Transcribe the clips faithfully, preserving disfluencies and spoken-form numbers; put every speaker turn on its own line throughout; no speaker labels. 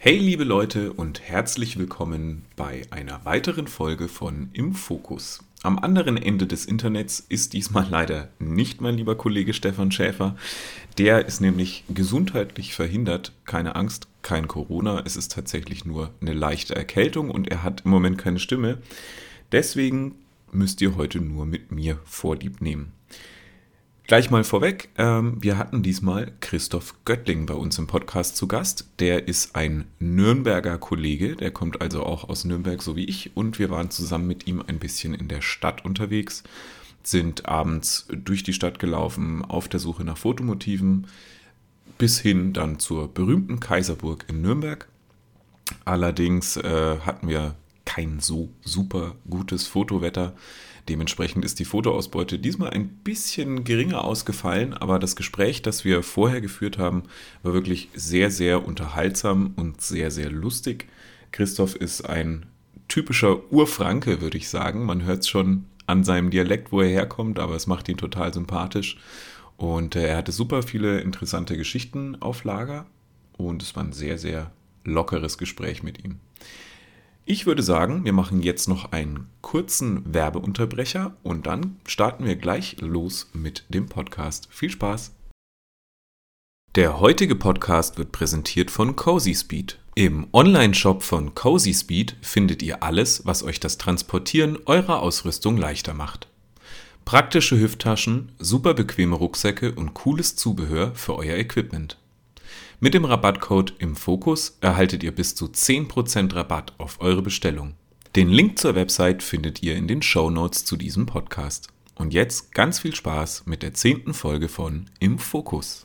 Hey liebe Leute und herzlich willkommen bei einer weiteren Folge von Im Fokus. Am anderen Ende des Internets ist diesmal leider nicht mein lieber Kollege Stefan Schäfer. Der ist nämlich gesundheitlich verhindert. Keine Angst, kein Corona. Es ist tatsächlich nur eine leichte Erkältung und er hat im Moment keine Stimme. Deswegen müsst ihr heute nur mit mir Vorlieb nehmen. Gleich mal vorweg, ähm, wir hatten diesmal Christoph Göttling bei uns im Podcast zu Gast. Der ist ein Nürnberger Kollege, der kommt also auch aus Nürnberg, so wie ich. Und wir waren zusammen mit ihm ein bisschen in der Stadt unterwegs, sind abends durch die Stadt gelaufen, auf der Suche nach Fotomotiven, bis hin dann zur berühmten Kaiserburg in Nürnberg. Allerdings äh, hatten wir kein so super gutes Fotowetter. Dementsprechend ist die Fotoausbeute diesmal ein bisschen geringer ausgefallen, aber das Gespräch, das wir vorher geführt haben, war wirklich sehr, sehr unterhaltsam und sehr, sehr lustig. Christoph ist ein typischer Urfranke, würde ich sagen. Man hört es schon an seinem Dialekt, wo er herkommt, aber es macht ihn total sympathisch. Und er hatte super viele interessante Geschichten auf Lager und es war ein sehr, sehr lockeres Gespräch mit ihm. Ich würde sagen, wir machen jetzt noch einen kurzen Werbeunterbrecher und dann starten wir gleich los mit dem Podcast. Viel Spaß! Der heutige Podcast wird präsentiert von Cozy Speed. Im Online-Shop von Cozy Speed findet ihr alles, was euch das Transportieren eurer Ausrüstung leichter macht. Praktische Hüfttaschen, super bequeme Rucksäcke und cooles Zubehör für euer Equipment. Mit dem Rabattcode im Fokus erhaltet ihr bis zu zehn Prozent Rabatt auf eure Bestellung. Den Link zur Website findet ihr in den Shownotes zu diesem Podcast. Und jetzt ganz viel Spaß mit der zehnten Folge von Im Fokus.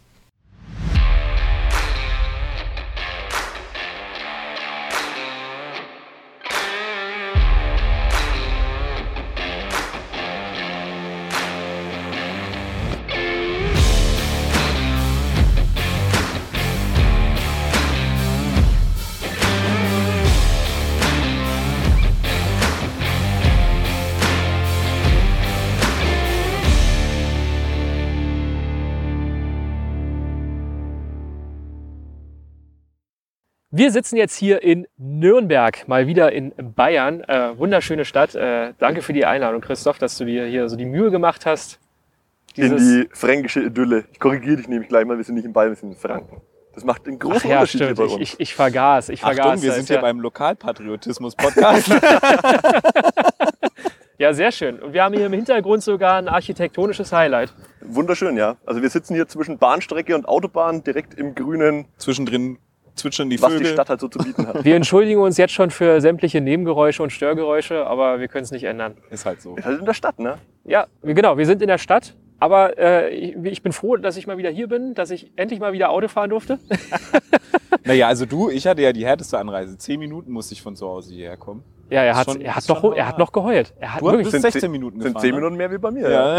Wir sitzen jetzt hier in Nürnberg, mal wieder in Bayern. Äh, wunderschöne Stadt. Äh, danke für die Einladung, Christoph, dass du dir hier so die Mühe gemacht hast.
In die fränkische Idylle. Ich korrigiere dich nämlich gleich mal, wir sind nicht in Bayern, wir sind in Franken. Das macht einen großen
Ach ja,
Unterschied
stimmt.
hier bei uns.
Ich, ich, ich vergaß, ich vergaß.
Achtung, wir sind hier
ja
beim Lokalpatriotismus-Podcast.
Ja, sehr schön. Und wir haben hier im Hintergrund sogar ein architektonisches Highlight.
Wunderschön, ja. Also wir sitzen hier zwischen Bahnstrecke und Autobahn, direkt im Grünen,
Zwischendrin zwitschern die
was
Vögel.
die Stadt halt so zu bieten hat.
Wir entschuldigen uns jetzt schon für sämtliche Nebengeräusche und Störgeräusche, aber wir können es nicht ändern.
Ist halt so.
Ist halt in der Stadt, ne?
Ja, genau, wir sind in der Stadt. Aber äh, ich, ich bin froh, dass ich mal wieder hier bin, dass ich endlich mal wieder Auto fahren durfte.
Naja, also du, ich hatte ja die härteste Anreise. Zehn Minuten musste ich von zu Hause hierher kommen.
Ja, er hat,
Schon-
er hat,
ist
noch,
schon
er hat noch geheult. Er hat
Du
wirklich,
bist
Sind
sechzehn
zehn-
Minuten
Sind
gefahren.
zehn
ne?
Minuten mehr wie bei mir, ja.
Ja.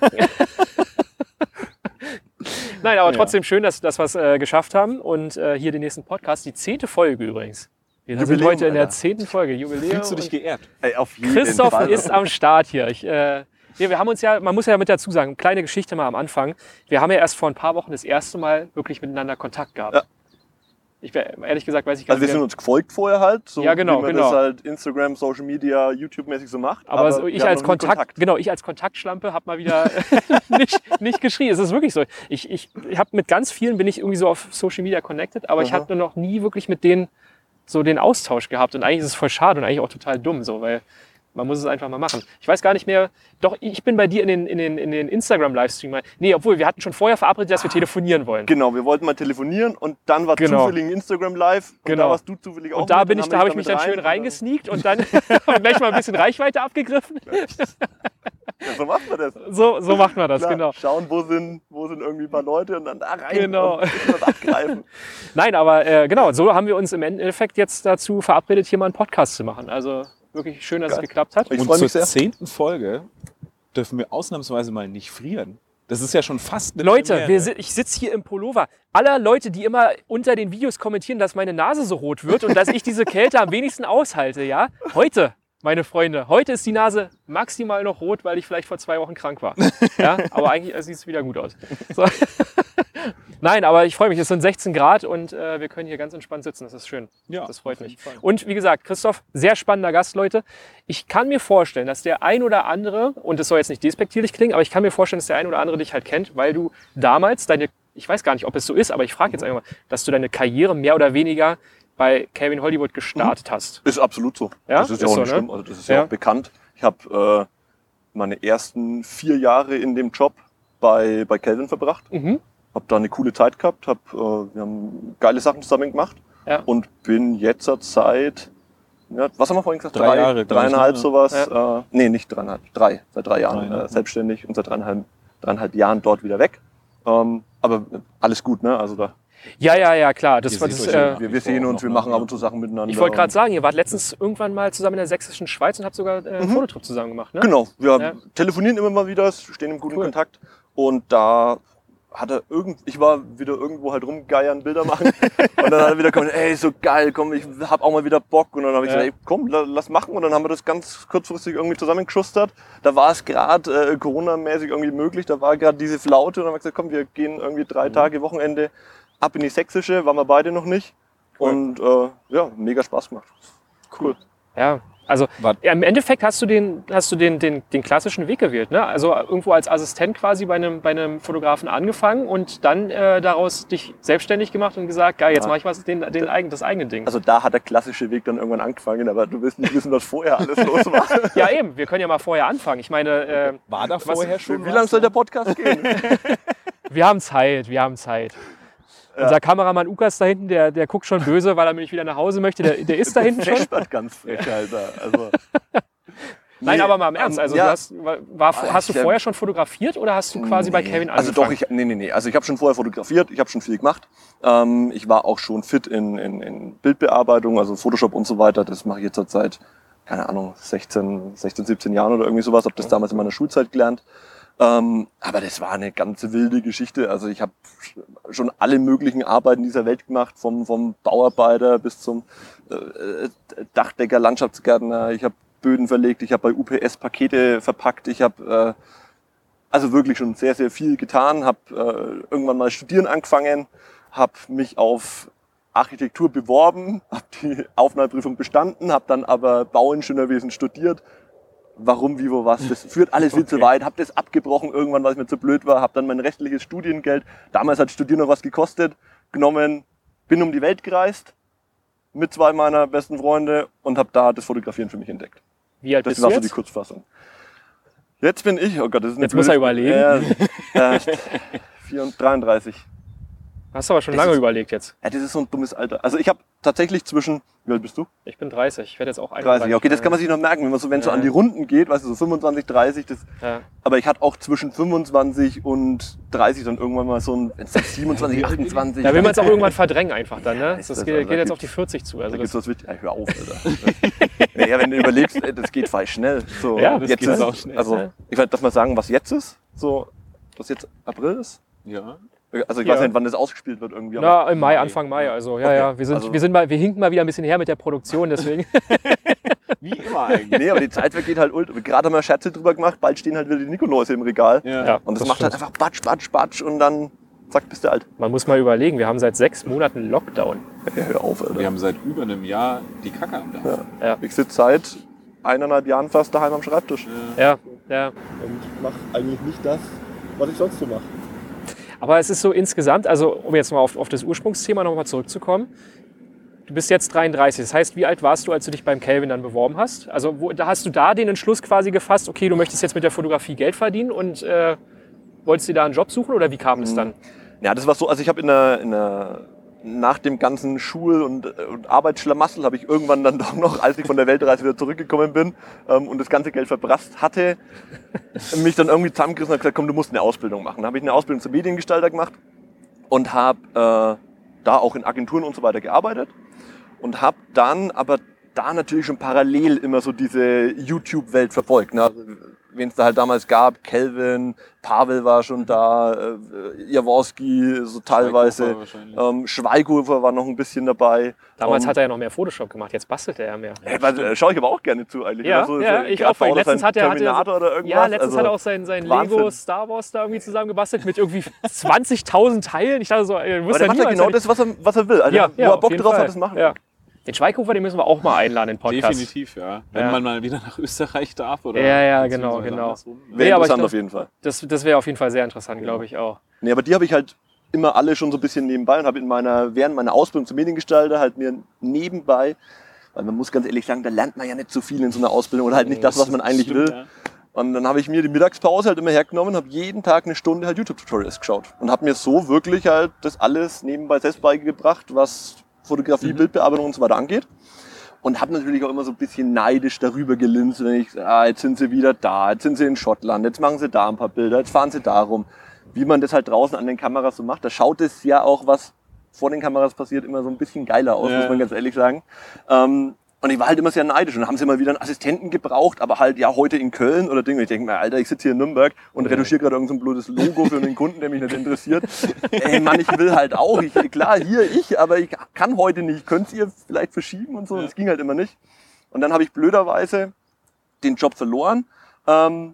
Nein, aber
Ja.
trotzdem schön, dass, dass wir es äh, geschafft haben. Und äh, hier den nächsten Podcast, die zehnte Folge übrigens. Wir sind
Jubiläum,
heute in der
Alter.
zehnten Folge, Jubiläum.
Fühlst du dich geehrt?
Ey, auf jeden
Christoph
Fall.
ist am Start hier. Ich, äh, ja, wir haben uns ja, man muss ja mit dazu sagen, kleine Geschichte mal am Anfang. Wir haben ja erst vor ein paar Wochen das erste Mal wirklich miteinander Kontakt gehabt.
Ja.
Ich, ehrlich gesagt, weiß ich gar
Also wir
nicht.
sind uns gefolgt vorher halt, so
Ja, genau,
wie man
genau.
das halt Instagram, Social Media, YouTube-mäßig so macht.
Aber, so
wir
ich
haben
als
noch nie
Kontakt, genau, ich als Kontaktschlampe habe mal wieder nicht, nicht geschrien. Es ist wirklich so. Ich, ich, ich habe mit ganz vielen bin ich irgendwie so auf Social Media connected, aber ich
Aha.
hatte noch nie wirklich mit denen so den Austausch gehabt. Und eigentlich ist es voll schade und eigentlich auch total dumm, so, weil man muss es einfach mal machen. Ich weiß gar nicht mehr, doch, ich bin bei dir in den, in den, in den Instagram-Livestream mal. Nee, obwohl, wir hatten schon vorher verabredet, dass wir telefonieren wollen.
Genau, wir wollten mal telefonieren und dann war
Genau.
zufällig ein Instagram Live und
Genau.
da warst du zufällig auch
Und da
mit,
bin
dann
ich, da
haben
habe
wir
ich mich
dich
dann schön
damit rein
reingesneakt und dann habe gleich mal ein bisschen Reichweite abgegriffen.
und dann- Ja, so macht man das.
So, so macht man das,
Klar,
genau.
Schauen, wo sind, wo sind irgendwie ein paar Leute und dann da rein
Genau.
und ein bisschen was abgreifen.
Nein, aber äh, genau, so haben wir uns im Endeffekt jetzt dazu verabredet, hier mal einen Podcast zu machen. Also wirklich schön, dass
Geil.
es geklappt hat.
Ich
Und
freue
zur
mich sehr.
zehnten Folge dürfen wir ausnahmsweise mal nicht frieren. Das ist ja schon fast eine
Leute,
Premiere.
wir, si- ich sitze hier im Pullover. Aller Leute, die immer unter den Videos kommentieren, dass meine Nase so rot wird und dass ich diese Kälte am wenigsten aushalte, ja? Heute, meine Freunde, heute ist die Nase maximal noch rot, weil ich vielleicht vor zwei Wochen krank war. Ja? Aber eigentlich sieht es wieder gut aus. So. Nein, aber ich freue mich, es sind sechzehn Grad und äh, wir können hier ganz entspannt sitzen. Das ist schön.
Ja,
das freut
auf jeden
mich.
Fall.
Und wie gesagt, Christoph, sehr spannender Gast, Leute. Ich kann mir vorstellen, dass der ein oder andere, und es soll jetzt nicht despektierlich klingen, aber ich kann mir vorstellen, dass der ein oder andere dich halt kennt, weil du damals deine, ich weiß gar nicht, ob es so ist, aber ich frage jetzt einfach mal, dass du deine Karriere mehr oder weniger bei Calvin Hollywood gestartet mhm. hast.
Ist absolut so.
Ja?
Das ist ja
ist
auch
so,
nicht
ne?
schlimm. Also das ist ja,
ja
auch bekannt. Ich habe äh, meine ersten vier Jahre in dem Job bei, bei Calvin verbracht.
Mhm.
Hab da eine coole Zeit gehabt. Hab, äh, wir haben geile Sachen zusammen gemacht.
Ja.
Und bin jetzt seit, ja, was haben wir vorhin gesagt?
Drei Jahre, glaub ich,
Dreieinhalb
ne?
sowas.
Ja.
Äh, nee, nicht dreieinhalb. Drei. Seit drei Jahren
Drei, ne?
äh, selbstständig und seit dreieinhalb, dreieinhalb Jahren dort wieder weg. Ähm, aber alles gut, ne? Also da.
Ja, ja, ja, klar. Das
Ihr
war
seht
das,
euch
äh,
ja.
Wir, wir sehen uns, wir machen ab und zu Sachen miteinander.
ich wollte gerade
und-
sagen, ihr wart letztens irgendwann mal zusammen in der sächsischen Schweiz und habt sogar äh, einen
Mhm.
Fototrip zusammen gemacht, ne?
Genau, wir
Ja.
telefonieren immer mal wieder, stehen im guten
Cool.
Kontakt. Und da hat er irgend, ich war wieder irgendwo halt rumgeiern, Bilder machen. Und dann hat er wieder gesagt, ey, so geil, komm, ich hab auch mal wieder Bock. Und dann habe ich
Ja.
gesagt, ey, komm, la- lass machen. Und dann haben wir das ganz kurzfristig irgendwie zusammengeschustert. Da war es gerade äh, Corona-mäßig irgendwie möglich. Da war gerade diese Flaute. Und dann haben wir gesagt, komm, wir gehen irgendwie drei
Mhm.
Tage, Wochenende ab in die Sächsische. Waren wir beide noch nicht.
Cool.
Und äh, ja, mega Spaß gemacht. Cool.
Ja, also
War-
ja, im Endeffekt hast du den, hast du den, den, den klassischen Weg gewählt, ne? Also irgendwo als Assistent quasi bei einem, bei einem Fotografen angefangen und dann äh, daraus dich selbstständig gemacht und gesagt, geil, jetzt
Ja.
mache ich was, den, den eigen, das eigene Ding.
Also da hat der klassische Weg dann irgendwann angefangen. Aber du willst nicht wissen, was vorher alles los war.
ja eben, wir können ja mal vorher anfangen. Ich meine, äh,
War da
Was-
vorher schon
Wie
was?
lange soll der Podcast gehen?
wir haben Zeit, wir haben Zeit. Unser Kameramann Ukas da hinten, der, der guckt schon böse, weil er nämlich wieder nach Hause möchte. Der, der ist da hinten schon.
Vespert ganz frech, Alter. Also,
Nein,
Nee,
aber mal im Ernst.
ähm,
Also
ja.
du hast, war, war, hast du
ich, ähm,
vorher schon fotografiert oder hast du quasi bei
nee.
Kevin
Also
angefangen?
doch, ich, nee, nee, nee. Also ich habe schon vorher fotografiert, ich habe schon viel gemacht. Ähm, ich war auch schon fit in, in, in Bildbearbeitung, also Photoshop und so weiter. Das mache ich jetzt seit, keine Ahnung, sechzehn, sechzehn, siebzehn Jahren oder irgendwie sowas. Habe das damals in meiner Schulzeit gelernt. Ähm, aber das war eine ganz wilde Geschichte. Also ich habe schon alle möglichen Arbeiten dieser Welt gemacht, vom, vom Bauarbeiter bis zum äh, Dachdecker, Landschaftsgärtner. Ich habe Böden verlegt, ich habe bei U P S Pakete verpackt. Ich habe äh, also wirklich schon sehr, sehr viel getan. Habe äh, irgendwann mal studieren angefangen, habe mich auf Architektur beworben, habe die Aufnahmeprüfung bestanden, habe dann aber Bauingenieurwesen studiert. Warum, wie, wo, was, das führt alles viel zu weit. Habe das abgebrochen irgendwann, weil es mir zu blöd war. Habe dann mein restliches Studiengeld, damals hat Studieren noch was gekostet, genommen, bin um die Welt gereist mit zwei meiner besten Freunde und habe da das Fotografieren für mich entdeckt.
Wie alt
Das
bist
war
du
so die
jetzt?
Kurzfassung. Jetzt bin ich, oh Gott, das ist eine
Jetzt muss er überlegen.
Äh, äh, vierunddreißig, dreiunddreißig.
Hast du aber schon
Das
lange
ist-
überlegt jetzt.
Ja, das ist so ein dummes Alter. Also ich habe tatsächlich zwischen, wie alt bist du?
Ich bin dreißig. Ich werde jetzt auch einunddreißig.
dreißig. Okay, das kann man sich noch merken, wenn man so, wenn es so
Ja.
an die Runden geht, weißt du, so fünfundzwanzig, dreißig, das,
Ja.
aber ich hatte auch zwischen fünfundzwanzig und dreißig dann irgendwann mal so ein, wenn's dann siebenundzwanzig, achtundzwanzig.
Da will man es auch irgendwann verdrängen einfach dann, ne?
ist
Das
das,
geht,
also
geht
da
jetzt auf die
gibt's-
vierzig zu.
Da
Also
gibt's
das,
was wichtig. Ja, hör auf, Alter. Naja, wenn du überlegst, ey, das geht voll schnell. So,
Ja, das
jetzt
geht
ist,
auch schnell,
Also,
ja.
ich weiß, darf mal sagen, was jetzt ist? So, was jetzt April ist?
Ja.
Also ich
Ja.
weiß nicht, wann das ausgespielt wird irgendwie. aber-
na, im Mai, Anfang Mai. Also ja,
Okay.
ja. Wir sind,
Also-
wir sind mal, wir hinken mal wieder ein bisschen her mit der Produktion, deswegen.
Wie immer eigentlich.
Nee, aber die Zeit vergeht halt ultra. Gerade haben wir Scherze drüber gemacht, bald stehen halt wieder die Nikoläuse im Regal.
Ja.
Ja.
Und das,
das
macht halt
stimmt.
einfach Batsch, Batsch, Batsch und dann zack, bist du alt.
Man muss mal überlegen, wir haben seit sechs Monaten Lockdown.
Ja, hör auf, Alter.
Wir haben seit über einem Jahr die Kacke am Dach.
Ja.
Ich sitze seit eineinhalb Jahren fast daheim am Schreibtisch.
Ja, ja.
Und mache eigentlich nicht das, was ich sonst so mache.
Aber es ist so insgesamt, also um jetzt mal auf, auf das Ursprungsthema nochmal zurückzukommen. Du bist jetzt dreiunddreißig. Das heißt, wie alt warst du, als du dich beim Calvin dann beworben hast? Also wo, da hast du da den Entschluss quasi gefasst, okay, du möchtest jetzt mit der Fotografie Geld verdienen und äh, wolltest dir da einen Job suchen oder wie kam das dann?
Ja, das war so, also ich habe in der, in der, nach dem ganzen Schul- und, und Arbeitsschlamassel habe ich irgendwann dann doch noch, als ich von der Weltreise wieder zurückgekommen bin ähm, und das ganze Geld verprasst hatte, mich dann irgendwie zusammengerissen und gesagt, komm, du musst eine Ausbildung machen. Dann habe ich eine Ausbildung zum Mediengestalter gemacht und habe äh, da auch in Agenturen und so weiter gearbeitet und habe dann aber da natürlich schon parallel immer so diese YouTube-Welt verfolgt. Ne? Also, wen es da halt damals gab. Kelvin, Pavel war schon da, äh, Jaworski so teilweise. Ähm, Schweighofer war noch ein bisschen dabei.
Damals
um,
hat er ja noch mehr Photoshop gemacht, jetzt bastelt er ja mehr.
Hey, äh, schaue ich aber auch gerne zu eigentlich.
Ja,
so,
ja
so,
ich auch. Vorhin. Letztens hat er,
Terminator
hat er,
oder irgendwas.
Ja, letztens
also,
hat er auch sein, sein
Wahnsinn.
Lego Star Wars da irgendwie zusammengebastelt mit irgendwie zwanzigtausend Teilen. Ich dachte so, er
aber der macht ja genau das, was er, was er will. Also,
ja,
wo
ja,
er Bock drauf
Fall.
hat, das machen.
Ja. Den Schweighofer, den müssen wir auch mal einladen in den Podcast.
Definitiv, ja. Wenn
ja.
man mal wieder nach Österreich darf. Oder
ja, ja, genau, genau.
Wäre
nee,
interessant
glaub,
auf jeden Fall.
Das, das wäre auf jeden Fall sehr interessant, glaube ich auch.
Nee, aber die habe ich halt immer alle schon so ein bisschen nebenbei und habe in meiner, während meiner Ausbildung zum Mediengestalter halt mir nebenbei, weil man muss ganz ehrlich sagen, da lernt man ja nicht so viel in so einer Ausbildung oder halt nicht das, was man eigentlich
stimmt,
will.
Ja.
Und dann habe ich mir die Mittagspause halt immer hergenommen, habe jeden Tag eine Stunde halt YouTube-Tutorials geschaut und habe mir so wirklich halt das alles nebenbei selbst beigebracht, was Fotografie, mhm. Bildbearbeitung und so weiter angeht. Und habe natürlich auch immer so ein bisschen neidisch darüber gelinst, wenn ich, ah, jetzt sind sie wieder da, jetzt sind sie in Schottland, jetzt machen sie da ein paar Bilder, jetzt fahren sie da rum. Wie man das halt draußen an den Kameras so macht, da schaut es ja auch, was vor den Kameras passiert, immer so ein bisschen geiler aus, ja. muss man ganz ehrlich sagen. Ähm, und ich war halt immer sehr neidisch und dann haben sie mal wieder einen Assistenten gebraucht, aber halt ja heute in Köln oder Ding. Und ich denke mir, Alter, ich sitze hier in Nürnberg und ja. retuschiere gerade irgendein so blödes Logo für einen Kunden, der mich nicht interessiert. Ey Mann, ich will halt auch. Ich, klar, hier ich, aber ich kann heute nicht. Könnt ihr vielleicht verschieben und so? Ja. Das ging halt immer nicht. Und dann habe ich blöderweise den Job verloren ähm,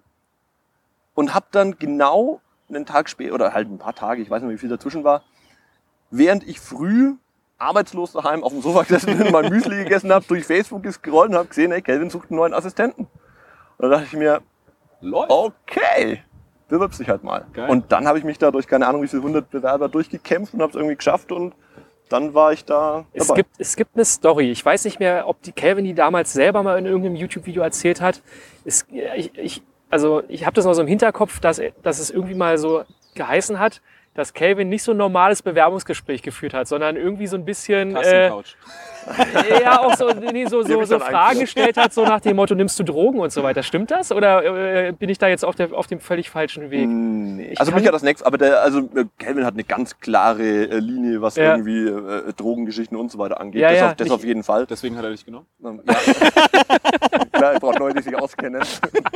und habe dann genau einen Tag später, oder halt ein paar Tage, ich weiß nicht, wie viel dazwischen war, während ich früh arbeitslos daheim auf dem Sofa gesessen bin, mein Müsli gegessen habe, durch Facebook gescrollt und habe gesehen, hey, Kelvin sucht einen neuen Assistenten. Und da dachte ich mir,
Läuft.
okay, bewirbst dich halt mal.
Geil.
Und dann habe ich mich da durch keine Ahnung wie viele hundert Bewerber durchgekämpft und habe es irgendwie geschafft und dann war ich da
es
dabei.
gibt, es gibt eine Story, ich weiß nicht mehr, ob die Kelvin die damals selber mal in irgendeinem YouTube-Video erzählt hat. Es, ich, ich, also ich habe das noch so im Hinterkopf, dass, dass es irgendwie mal so geheißen hat, dass Kelvin nicht so ein normales Bewerbungsgespräch geführt hat, sondern irgendwie so ein bisschen äh, ja auch so, nee, so, so, so Fragen gestellt hat, so nach dem Motto, nimmst du Drogen und so weiter. Stimmt das? Oder äh, bin ich da jetzt auf, der, auf dem völlig falschen Weg?
Nee. Also mich hat das nichts, aber der, also Kelvin hat eine ganz klare äh, Linie, was ja. irgendwie äh, Drogengeschichten und so weiter angeht.
Ja,
das
ja,
auf, das auf jeden Fall.
Deswegen hat er dich genommen?
Ja. Klar, er braucht Leute, die sich auskennen.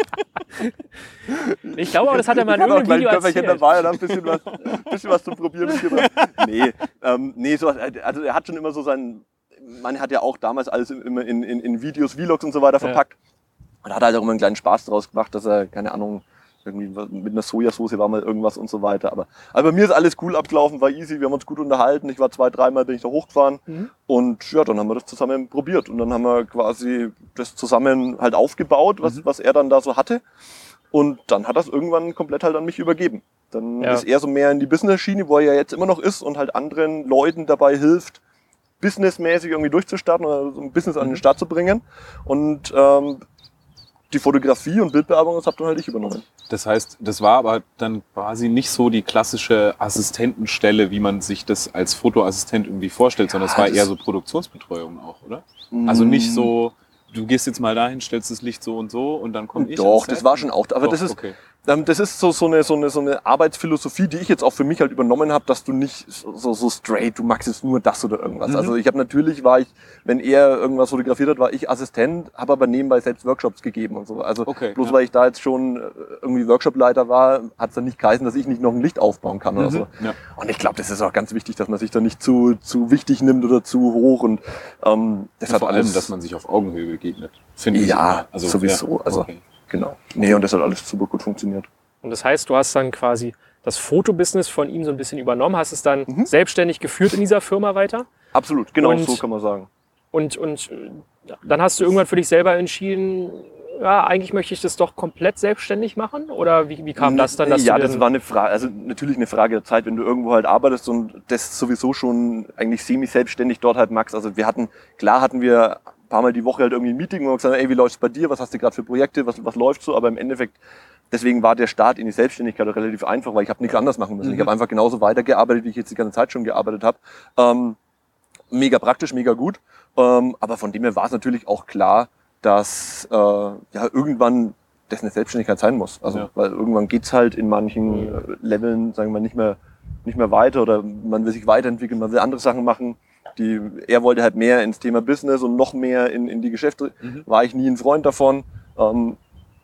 Ich glaube aber, das hat er mal in irgendeinem Video erzählt.
Dabei und ein bisschen was, bisschen was zum Probieren mitgebracht. Nee, ähm, nee, sowas, also er hat schon immer so seinen, man hat ja auch damals alles immer in, in, in Videos, Vlogs und so weiter verpackt. Ja. Und hat halt auch immer einen kleinen Spaß draus gemacht, dass er, keine Ahnung, irgendwie mit einer Sojasauce war mal irgendwas und so weiter. Aber, aber bei mir ist alles cool abgelaufen, war easy, wir haben uns gut unterhalten. Ich war zwei, dreimal bin ich da hochgefahren mhm. und ja, dann haben wir das zusammen probiert und dann haben wir quasi das zusammen halt aufgebaut, was, mhm. was er dann da so hatte. Und dann hat das irgendwann komplett halt an mich übergeben. Dann ja. ist er so mehr in die Business-Schiene, wo er ja jetzt immer noch ist und halt anderen Leuten dabei hilft, businessmäßig irgendwie durchzustarten oder so ein Business an den Start zu bringen. Und ähm, die Fotografie und Bildbearbeitung, das habe dann halt ich übernommen.
Das heißt, das war aber dann quasi nicht so die klassische Assistentenstelle, wie man sich das als Fotoassistent irgendwie vorstellt, ja, sondern es war eher so Produktionsbetreuung auch, oder? Mm. Also nicht so, du gehst jetzt mal dahin, stellst das Licht so und so und dann komme ich.
Doch, das war schon auch. Aber
Doch,
das ist,
okay.
ähm, das ist so, so, eine, so, eine, so eine Arbeitsphilosophie, die ich jetzt auch für mich halt übernommen habe, dass du nicht so, so straight, du magst jetzt nur das oder irgendwas. Mhm. Also ich habe natürlich, war ich, wenn er irgendwas fotografiert hat, war ich Assistent, habe aber nebenbei selbst Workshops gegeben und so. Also okay, bloß ja. weil ich da jetzt schon irgendwie Workshopleiter war, hat es dann nicht geheißen, dass ich nicht noch ein Licht aufbauen kann mhm. oder so. Ja. Und ich glaube, das ist auch ganz wichtig, dass man sich da nicht zu, zu wichtig nimmt oder zu hoch. Und ähm, das
und
hat
vor
alles,
allem, dass man sich auf Augenhöhe begegnet. Finde ich.
Ja,
also,
sowieso.
Ja,
also
okay.
Genau. Nee, und das hat alles super gut funktioniert.
Und das heißt, du hast dann quasi das Fotobusiness von ihm so ein bisschen übernommen, hast es dann mhm. selbstständig geführt in dieser Firma weiter?
Absolut, genau
und,
so kann man sagen.
Und, und dann hast du irgendwann für dich selber entschieden, ja, eigentlich möchte ich das doch komplett selbstständig machen? Oder wie, wie kam das dann? Dass
ja,
du
das war eine Frage, also natürlich eine Frage der Zeit, wenn du irgendwo halt arbeitest und das sowieso schon eigentlich semi-selbstständig dort halt magst. Also wir hatten, klar hatten wir ein paar Mal die Woche halt irgendwie ein Meeting, wo wir gesagt haben, ey, wie läuft's bei dir? Was hast du gerade für Projekte? Was, was läuft so? Aber im Endeffekt, deswegen war der Start in die Selbstständigkeit auch relativ einfach, weil ich habe nichts anderes machen müssen. Mhm. Ich habe einfach genauso weitergearbeitet, wie ich jetzt die ganze Zeit schon gearbeitet habe. Ähm, mega praktisch, mega gut. Ähm, aber von dem her war es natürlich auch klar, dass äh, ja irgendwann das eine Selbstständigkeit sein muss. Also ja. weil irgendwann geht's halt in manchen äh, Leveln, sagen wir mal, nicht mehr nicht mehr weiter oder man will sich weiterentwickeln, man will andere Sachen machen. Die, er wollte halt mehr ins Thema Business und noch mehr in, in die Geschäfte. Mhm. War ich nie ein Freund davon. Ähm,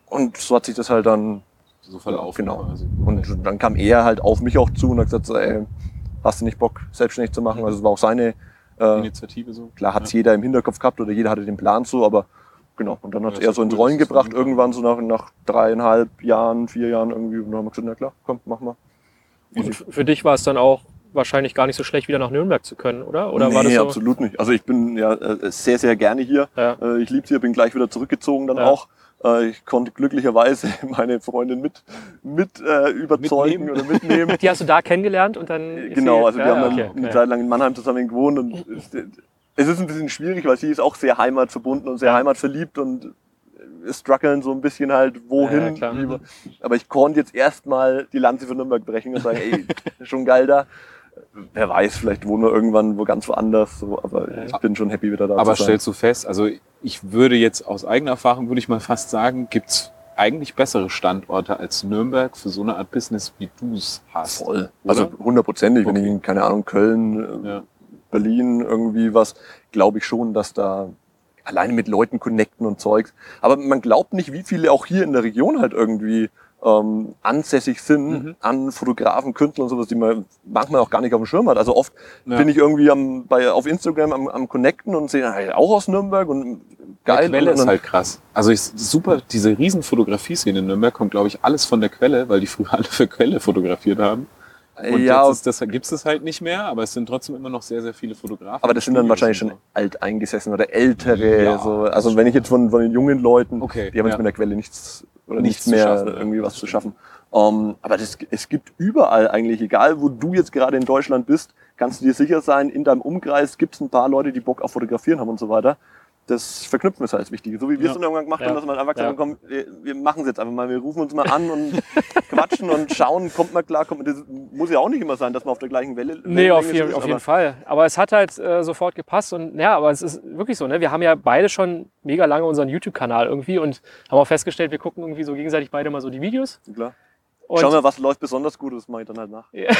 Und so hat sich das halt dann
So verlaufen.
Genau.
Quasi.
Und dann kam er halt auf mich auch zu und hat gesagt, so, ey, hast du nicht Bock, selbstständig zu machen? Also es war auch seine, äh,
Initiative so.
klar hat es
Ja.
jeder im Hinterkopf gehabt oder jeder hatte den Plan so, aber genau. Und dann hat
Ja,
er
ist
so ins
cool,
Rollen
dass es
gebracht,
so
irgendwann so nach, nach dreieinhalb Jahren, vier Jahren irgendwie. Und dann haben wir gesagt, na klar, komm, mach mal.
Und f- für dich war es dann auch wahrscheinlich gar nicht so schlecht, wieder nach Nürnberg zu können, oder? Oder
nee,
war das so?
absolut nicht. Also ich bin ja äh, sehr, sehr gerne hier.
Ja.
Äh, ich liebe es hier, bin gleich wieder zurückgezogen dann
Ja.
auch. Äh, ich konnte glücklicherweise meine Freundin mit, mit äh, überzeugen
Mitnehmen.
oder mitnehmen.
Die hast du da kennengelernt und dann ist
Genau,
sie-
also wir
ja,
haben dann
okay,
eine
okay.
Zeit lang in Mannheim zusammen gewohnt und es, es ist ein bisschen schwierig, weil sie ist auch sehr heimatverbunden und sehr heimatverliebt und wir strugglen so ein bisschen halt wohin.
Ja, klar.
Wie wir- Aber ich konnte jetzt erstmal die Lanze für Nürnberg brechen und sagen, ey, schon geil da. Wer weiß, vielleicht wohnen wir irgendwann wo ganz woanders, so, aber ich bin schon happy wieder da
Aber
zu sein.
stellst du fest, also ich würde jetzt aus eigener Erfahrung, würde ich mal fast sagen, gibt's eigentlich bessere Standorte als Nürnberg für so eine Art Business, wie du es hast.
Voll.
Oder?
Also hundertprozentig, wenn
Okay.
ich in, keine Ahnung, Köln, äh,
Ja.
Berlin irgendwie was, glaube ich schon, dass da alleine mit Leuten connecten und Zeugs. Aber man glaubt nicht, wie viele auch hier in der Region halt irgendwie ähm, ansässig sind
Mhm.
an Fotografen, Künstlern und sowas, die man manchmal auch gar nicht auf dem Schirm hat. Also oft
Ja.
bin ich irgendwie am, bei, auf Instagram am, am Connecten und sehe, hey, auch aus Nürnberg und geil.
Die Quelle
und
ist
dann-
halt krass. Also ich, super, diese riesen Fotografie-Szene in Nürnberg kommt, glaube ich, alles von der Quelle, weil die früher alle für Quelle fotografiert haben. Und
ja,
jetzt ist das, gibt es das halt nicht mehr, aber es sind trotzdem immer noch sehr, sehr viele Fotografen.
aber das sind dann
Studios
wahrscheinlich
und
schon alteingesessen oder ältere.
Ja,
so.
das
Also wenn ich jetzt von, von den jungen Leuten,
Okay,
die haben jetzt
ja.
mit der Quelle nichts oder
Nichts
nichts,
zu
mehr
schaffen, ja.
irgendwie was zu schaffen. Um, aber das, es gibt überall eigentlich, egal wo du jetzt gerade in Deutschland bist, kannst du dir sicher sein, in deinem Umkreis gibt es ein paar Leute, die Bock auf Fotografieren haben und so weiter. Das Verknüpfen ist halt das Wichtige. So wie wir es
Ja.
dann irgendwann gemacht
Ja.
haben, dass man einfach gesagt
Ja.
hat, komm, wir, wir machen es jetzt einfach mal. Wir rufen uns mal an und quatschen und schauen, kommt man klar, kommt man, das muss ja auch nicht immer sein, dass man auf der gleichen Welle
Nee, auf,
Wellenlänge
jeden,
ist,
auf
aber-
jeden Fall. Aber es hat halt äh, sofort gepasst und ja, aber es ist wirklich so, ne? Wir haben ja beide schon mega lange unseren YouTube-Kanal irgendwie und haben auch festgestellt, wir gucken irgendwie so gegenseitig beide mal so die Videos.
Klar.
Und
Schauen wir, was läuft besonders gut, das mache ich dann halt nach.
Ja.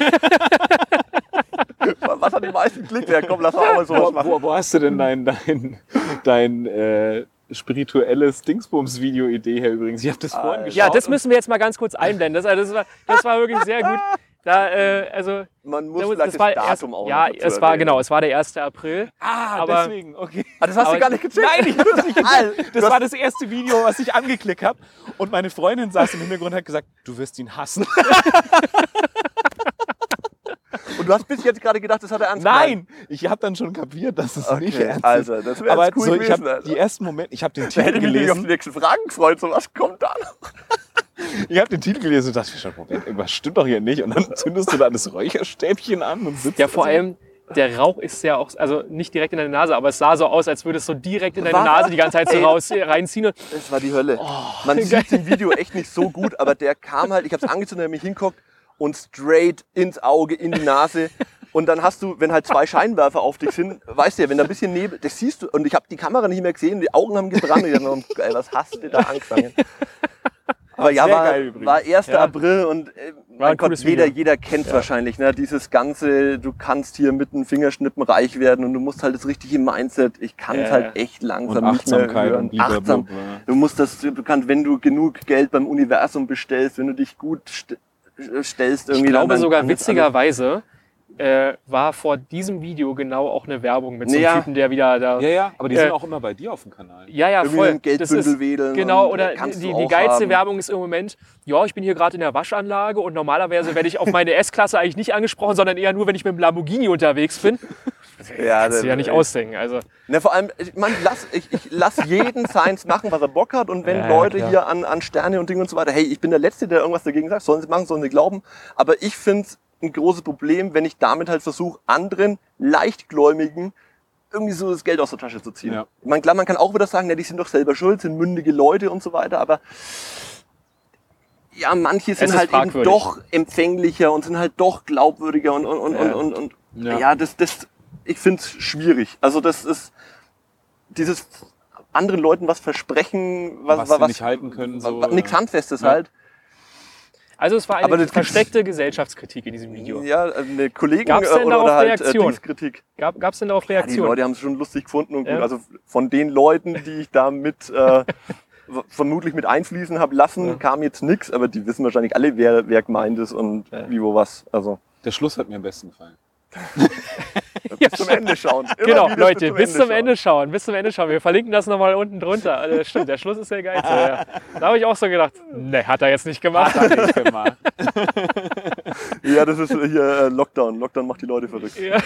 Was hat die meisten Klicks? Ja, komm, lass auch mal sowas
Wo,
machen.
wo, wo hast du denn dein, dein, dein äh, spirituelles Dingsbums-Video-Idee her übrigens? Ich habe das vorhin
Alter.
geschaut.
ja, das müssen wir jetzt mal ganz kurz einblenden. Das, das, war, das war wirklich sehr gut. Da, äh, also,
Man muss
das,
vielleicht
das
das
war
Datum
erst,
auch
ja,
noch dazu
es war
erwähnen.
genau, es war der erste April.
Ah,
aber-
deswegen, okay.
Ah, das hast
Aber-
du gar nicht gecheckt?
Nein, ich hab's nicht
Alter,
gecheckt.
du
Das
hast-
war das erste Video, was ich angeklickt habe. Und meine Freundin saß im Hintergrund und hat gesagt, du wirst ihn hassen.
Und du hast bis jetzt gerade gedacht, das hat er ernst
Nein, ich habe dann schon kapiert, dass es
gemeint.
nicht
Okay,
ernst ist.
Alter, das wäre
Aber
jetzt cool
so, ich
gewesen.
habe
Alter.
die ersten Momente, ich habe den
Da
Titel
hätte ich mich auf die
gelesen.
nächsten Fragen gefreut. So, was kommt da noch?
Ich habe den Titel gelesen und dachte mir schon, Moment, irgendwas stimmt doch hier nicht. Und dann zündest du da das Räucherstäbchen an und sitzt
Ja,
da
vor
so.
allem, der Rauch ist ja auch, also nicht direkt in deine Nase, aber es sah so aus, als würde es so direkt in deine
Was?
Nase die ganze Zeit so
Ey.
raus, reinziehen. Und,
Das war die Hölle. Man sieht im Video echt nicht so gut, aber der kam halt, ich habe es angezündet, er hat mich hinguckt und straight ins Auge, in die Nase. Und dann hast du, wenn halt zwei Scheinwerfer auf dich sind, weißt du ja, wenn da ein bisschen Nebel, das siehst du. Und ich habe die Kamera nicht mehr gesehen, die Augen haben gebrannt. Ich dachte, ey, was hast du da angefangen? Aber ja,
Sehr
war,
geil übrigens.
war erster
Ja.
April und äh,
ein
mein Gott,
cooles
jeder,
Video.
jeder kennt wahrscheinlich, ne? Dieses ganze, du kannst hier mit einem Fingerschnippen reich werden und du musst halt das richtige Mindset, ich kann es
Ja.
halt echt
Und
langsam nicht mehr
Achtsamkeit
hören.
und blablabla.
Achtsam. Du musst das, du kannst, wenn du genug Geld beim Universum bestellst, wenn du dich gut st stellst
ich
irgendwie.
glaube
dann-
sogar
dann ist alles-
witzigerweise äh, war vor diesem Video genau auch eine Werbung mit so einem
Ja.
Typen, der wieder da...
Ja, ja, aber die
Äh,
sind auch immer bei dir auf dem Kanal.
Ja, ja,
Irgendwie
voll.
mit dem
Das
Geldbündel
ist,
wedeln
genau,
und
oder
kannst
die,
du
die
auch
geilste
haben.
Werbung ist im Moment, ja, ich bin hier gerade in der Waschanlage und normalerweise werde ich auf meine S-Klasse eigentlich nicht angesprochen, sondern eher nur, wenn ich mit dem Lamborghini unterwegs bin.
Ja,
Kannst du ja nicht ausdenken. Also,
Ne, vor allem, ich, mein, lass, ich, ich lass jeden Science machen, was er Bock hat. Und wenn
Ja, ja,
Leute
klar.
hier an, an Sterne und Dinge und so weiter, hey, ich bin der Letzte, der irgendwas dagegen sagt, sollen sie machen, sollen sie glauben. Aber ich finde es ein großes Problem, wenn ich damit halt versuche, anderen Leichtgläubigen irgendwie so das Geld aus der Tasche zu ziehen.
Ja.
Ich meine, klar, man kann auch wieder sagen, ja, die sind doch selber schuld, sind mündige Leute und so weiter, aber ja, manche sind
ist
halt eben
fragwürdig.
doch empfänglicher und sind halt doch glaubwürdiger und, und, und,
Ja.
und, und, und
Ja.
ja. das, das, ich finde es schwierig. Also das ist dieses anderen Leuten was versprechen, was,
Was sie nicht halten können, so,
was, nichts
ja.
Handfestes
Ja.
halt.
also es war
Aber
eine
das gibt's-
versteckte Gesellschaftskritik in diesem Video.
Ja, eine Kollegen
Gab's
äh,
denn
oder,
darauf
oder halt äh,
Reaktion?
Dingskritik.
Gab es denn darauf
Ja, die
Reaktionen?
Leute haben es schon lustig gefunden und gut.
Ja.
Also von den Leuten, die ich da mit, äh, w- vermutlich mit einfließen habe lassen,
Ja.
kam jetzt nix, aber die wissen wahrscheinlich alle, wer, wer gemeint ist und
Ja.
wie, wo, was. Also
Der Schluss hat mir am besten gefallen.
bis zum Ende schauen. Immer
Genau,
wieder
Leute, bis zum Ende schauen, bis zum Ende schauen. Wir verlinken das nochmal unten drunter. Also, das stimmt, der Schluss ist der geilste. Ja. Da habe ich auch so gedacht, ne, hat er jetzt nicht gemacht.
Hat er nicht gemacht.
Ja, das ist hier äh, Lockdown. Lockdown macht die Leute verrückt.
Ja.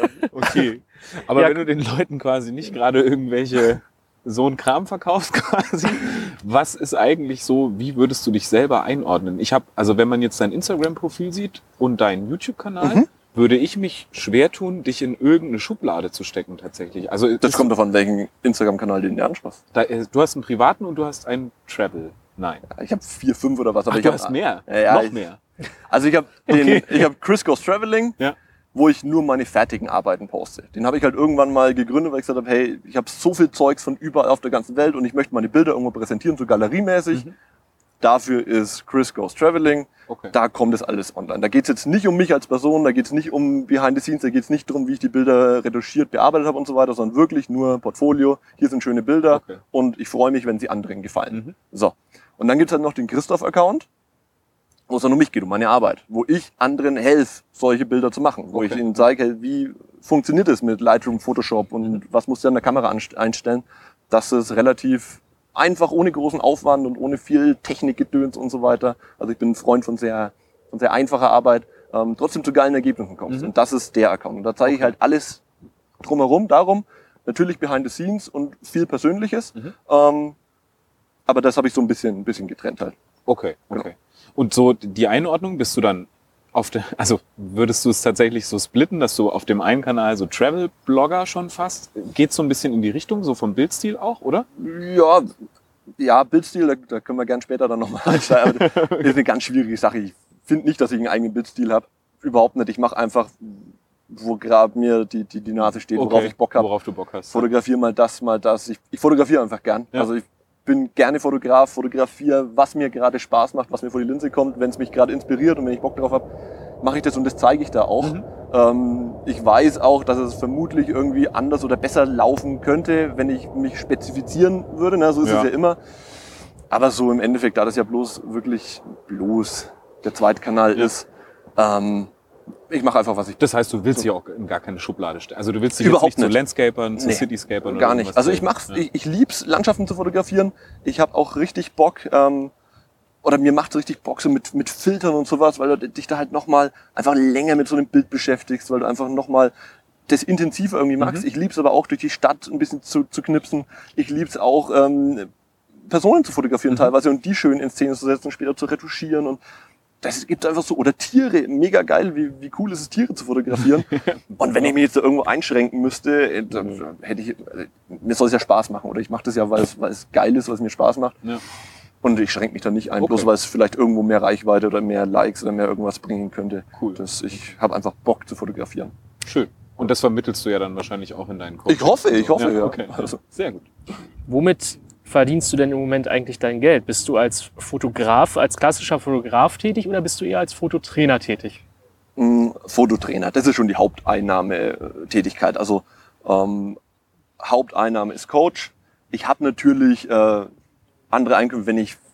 Okay. Aber
Ja.
wenn du den Leuten quasi nicht gerade irgendwelche so einen Kram verkaufst quasi, was ist eigentlich so, wie würdest du dich selber einordnen? Ich habe, also wenn man jetzt dein Instagram-Profil sieht und deinen YouTube-Kanal,
Mhm.
würde ich mich schwer tun, dich in irgendeine Schublade zu stecken tatsächlich. Also
Das
ist-
kommt davon, welchen Instagram-Kanal den dir ansprichst.
da, du hast einen privaten und du hast einen Travel. Nein.
Ich habe vier, fünf oder was. Aber
Ach,
ich
du
hab,
hast mehr.
Ja, ja,
Noch
ich-
mehr.
Also ich habe
Okay.
ich hab Chris Goes Traveling,
Ja.
wo ich nur meine fertigen Arbeiten poste. Den habe ich halt irgendwann mal gegründet, weil ich gesagt habe, hey, ich habe so viel Zeugs von überall auf der ganzen Welt und ich möchte meine Bilder irgendwo präsentieren, so galeriemäßig.
Mhm.
Dafür ist Chris Goes Traveling.
Okay.
Da kommt es alles online. Da geht es jetzt nicht um mich als Person, da geht es nicht um Behind the Scenes, da geht es nicht darum, wie ich die Bilder retuschiert, bearbeitet habe und so weiter, sondern wirklich nur Portfolio. Hier sind schöne Bilder
Okay.
und ich freue mich, wenn sie anderen gefallen.
Mhm.
So. Und dann gibt es halt noch den Christoph-Account, wo es dann um mich geht, um meine Arbeit, wo ich anderen helfe, solche Bilder zu machen, wo
Okay.
ich ihnen zeige, hey, wie funktioniert es mit Lightroom, Photoshop und was musst du an der Kamera anst- einstellen, dass es relativ einfach, ohne großen Aufwand und ohne viel Technikgedöns und so weiter. Also ich bin ein Freund von sehr, von sehr einfacher Arbeit, ähm, trotzdem zu geilen Ergebnissen kommst.
Mhm.
Und das ist der Account. Und da zeige ich halt alles drumherum, darum, natürlich behind the scenes und viel Persönliches.
Mhm.
Ähm, aber das habe ich so ein bisschen, ein bisschen getrennt halt.
Okay,
Genau.
okay. Und so die Einordnung, bist du dann auf der, also würdest du es tatsächlich so splitten, dass du auf dem einen Kanal so Travel-Blogger schon fast, geht so ein bisschen in die Richtung, so vom Bildstil auch, oder?
Ja, ja, Bildstil, da, da können wir gern später dann nochmal einsteigen. Aber das ist eine ganz schwierige Sache. Ich finde nicht, dass ich einen eigenen Bildstil habe. Überhaupt nicht. Ich mache einfach, wo gerade mir die, die, die Nase steht, worauf ich Bock habe.
Worauf du Bock hast.
Fotografiere mal das, mal das. Ich, ich fotografiere einfach gern.
Ja.
Also ich bin gerne Fotograf, fotografiere, was mir gerade Spaß macht, was mir vor die Linse kommt. Wenn es mich gerade inspiriert und wenn ich Bock drauf habe, mache ich das und das zeige ich da auch.
Mhm.
Ähm, ich weiß auch, dass es vermutlich irgendwie anders oder besser laufen könnte, wenn ich mich spezifizieren würde. Ne? So ist
Ja.
es ja immer. Aber so im Endeffekt, da das ja bloß wirklich bloß der zweite Kanal
Ja.
ist, ähm, ich mache einfach, was ich
Das heißt, du willst ja auch in gar keine Schublade stellen. Also du willst dich
Überhaupt
jetzt nicht zu
nicht.
Landscapern, zu
Nee,
Cityscapern oder
gar nicht.
irgendwas
Also ich
zählen.
mach's,
Ja.
ich, ich lieb's, Landschaften zu fotografieren. Ich habe auch richtig Bock, ähm, oder mir macht's richtig Bock so mit, mit Filtern und sowas, weil du dich da halt nochmal einfach länger mit so einem Bild beschäftigst, weil du einfach nochmal das intensiver irgendwie magst.
Mhm.
Ich lieb's aber auch durch die Stadt ein bisschen zu, zu knipsen. Ich lieb's auch, ähm, Personen zu fotografieren
Mhm.
teilweise und die schön in Szene zu setzen, später zu retuschieren und das gibt einfach so, oder Tiere, mega geil, wie, wie cool ist es, Tiere zu fotografieren. Und wenn ich mich jetzt da irgendwo einschränken müsste, äh, dann hätte ich, äh, mir soll es ja Spaß machen, oder ich mache das ja, weil es, weil es geil ist, weil es mir Spaß macht.
Ja.
Und ich schränke mich da nicht ein,
Okay.
bloß weil es vielleicht irgendwo mehr Reichweite oder mehr Likes oder mehr irgendwas bringen könnte.
Cool.
Das, ich habe einfach Bock zu fotografieren.
Schön. Und das vermittelst du ja dann wahrscheinlich auch in deinen Coachings.
Ich hoffe, ich hoffe, ja.
Okay.
Also.
Sehr gut.
Womit verdienst du denn im Moment eigentlich dein Geld? Bist du als Fotograf, als klassischer Fotograf tätig oder bist du eher als Fototrainer tätig?
Mm, Fototrainer, das ist schon die Haupteinnahmetätigkeit. Also ähm, Haupteinnahme ist Coach. Ich habe natürlich äh, andere Einkünfte, wenn ich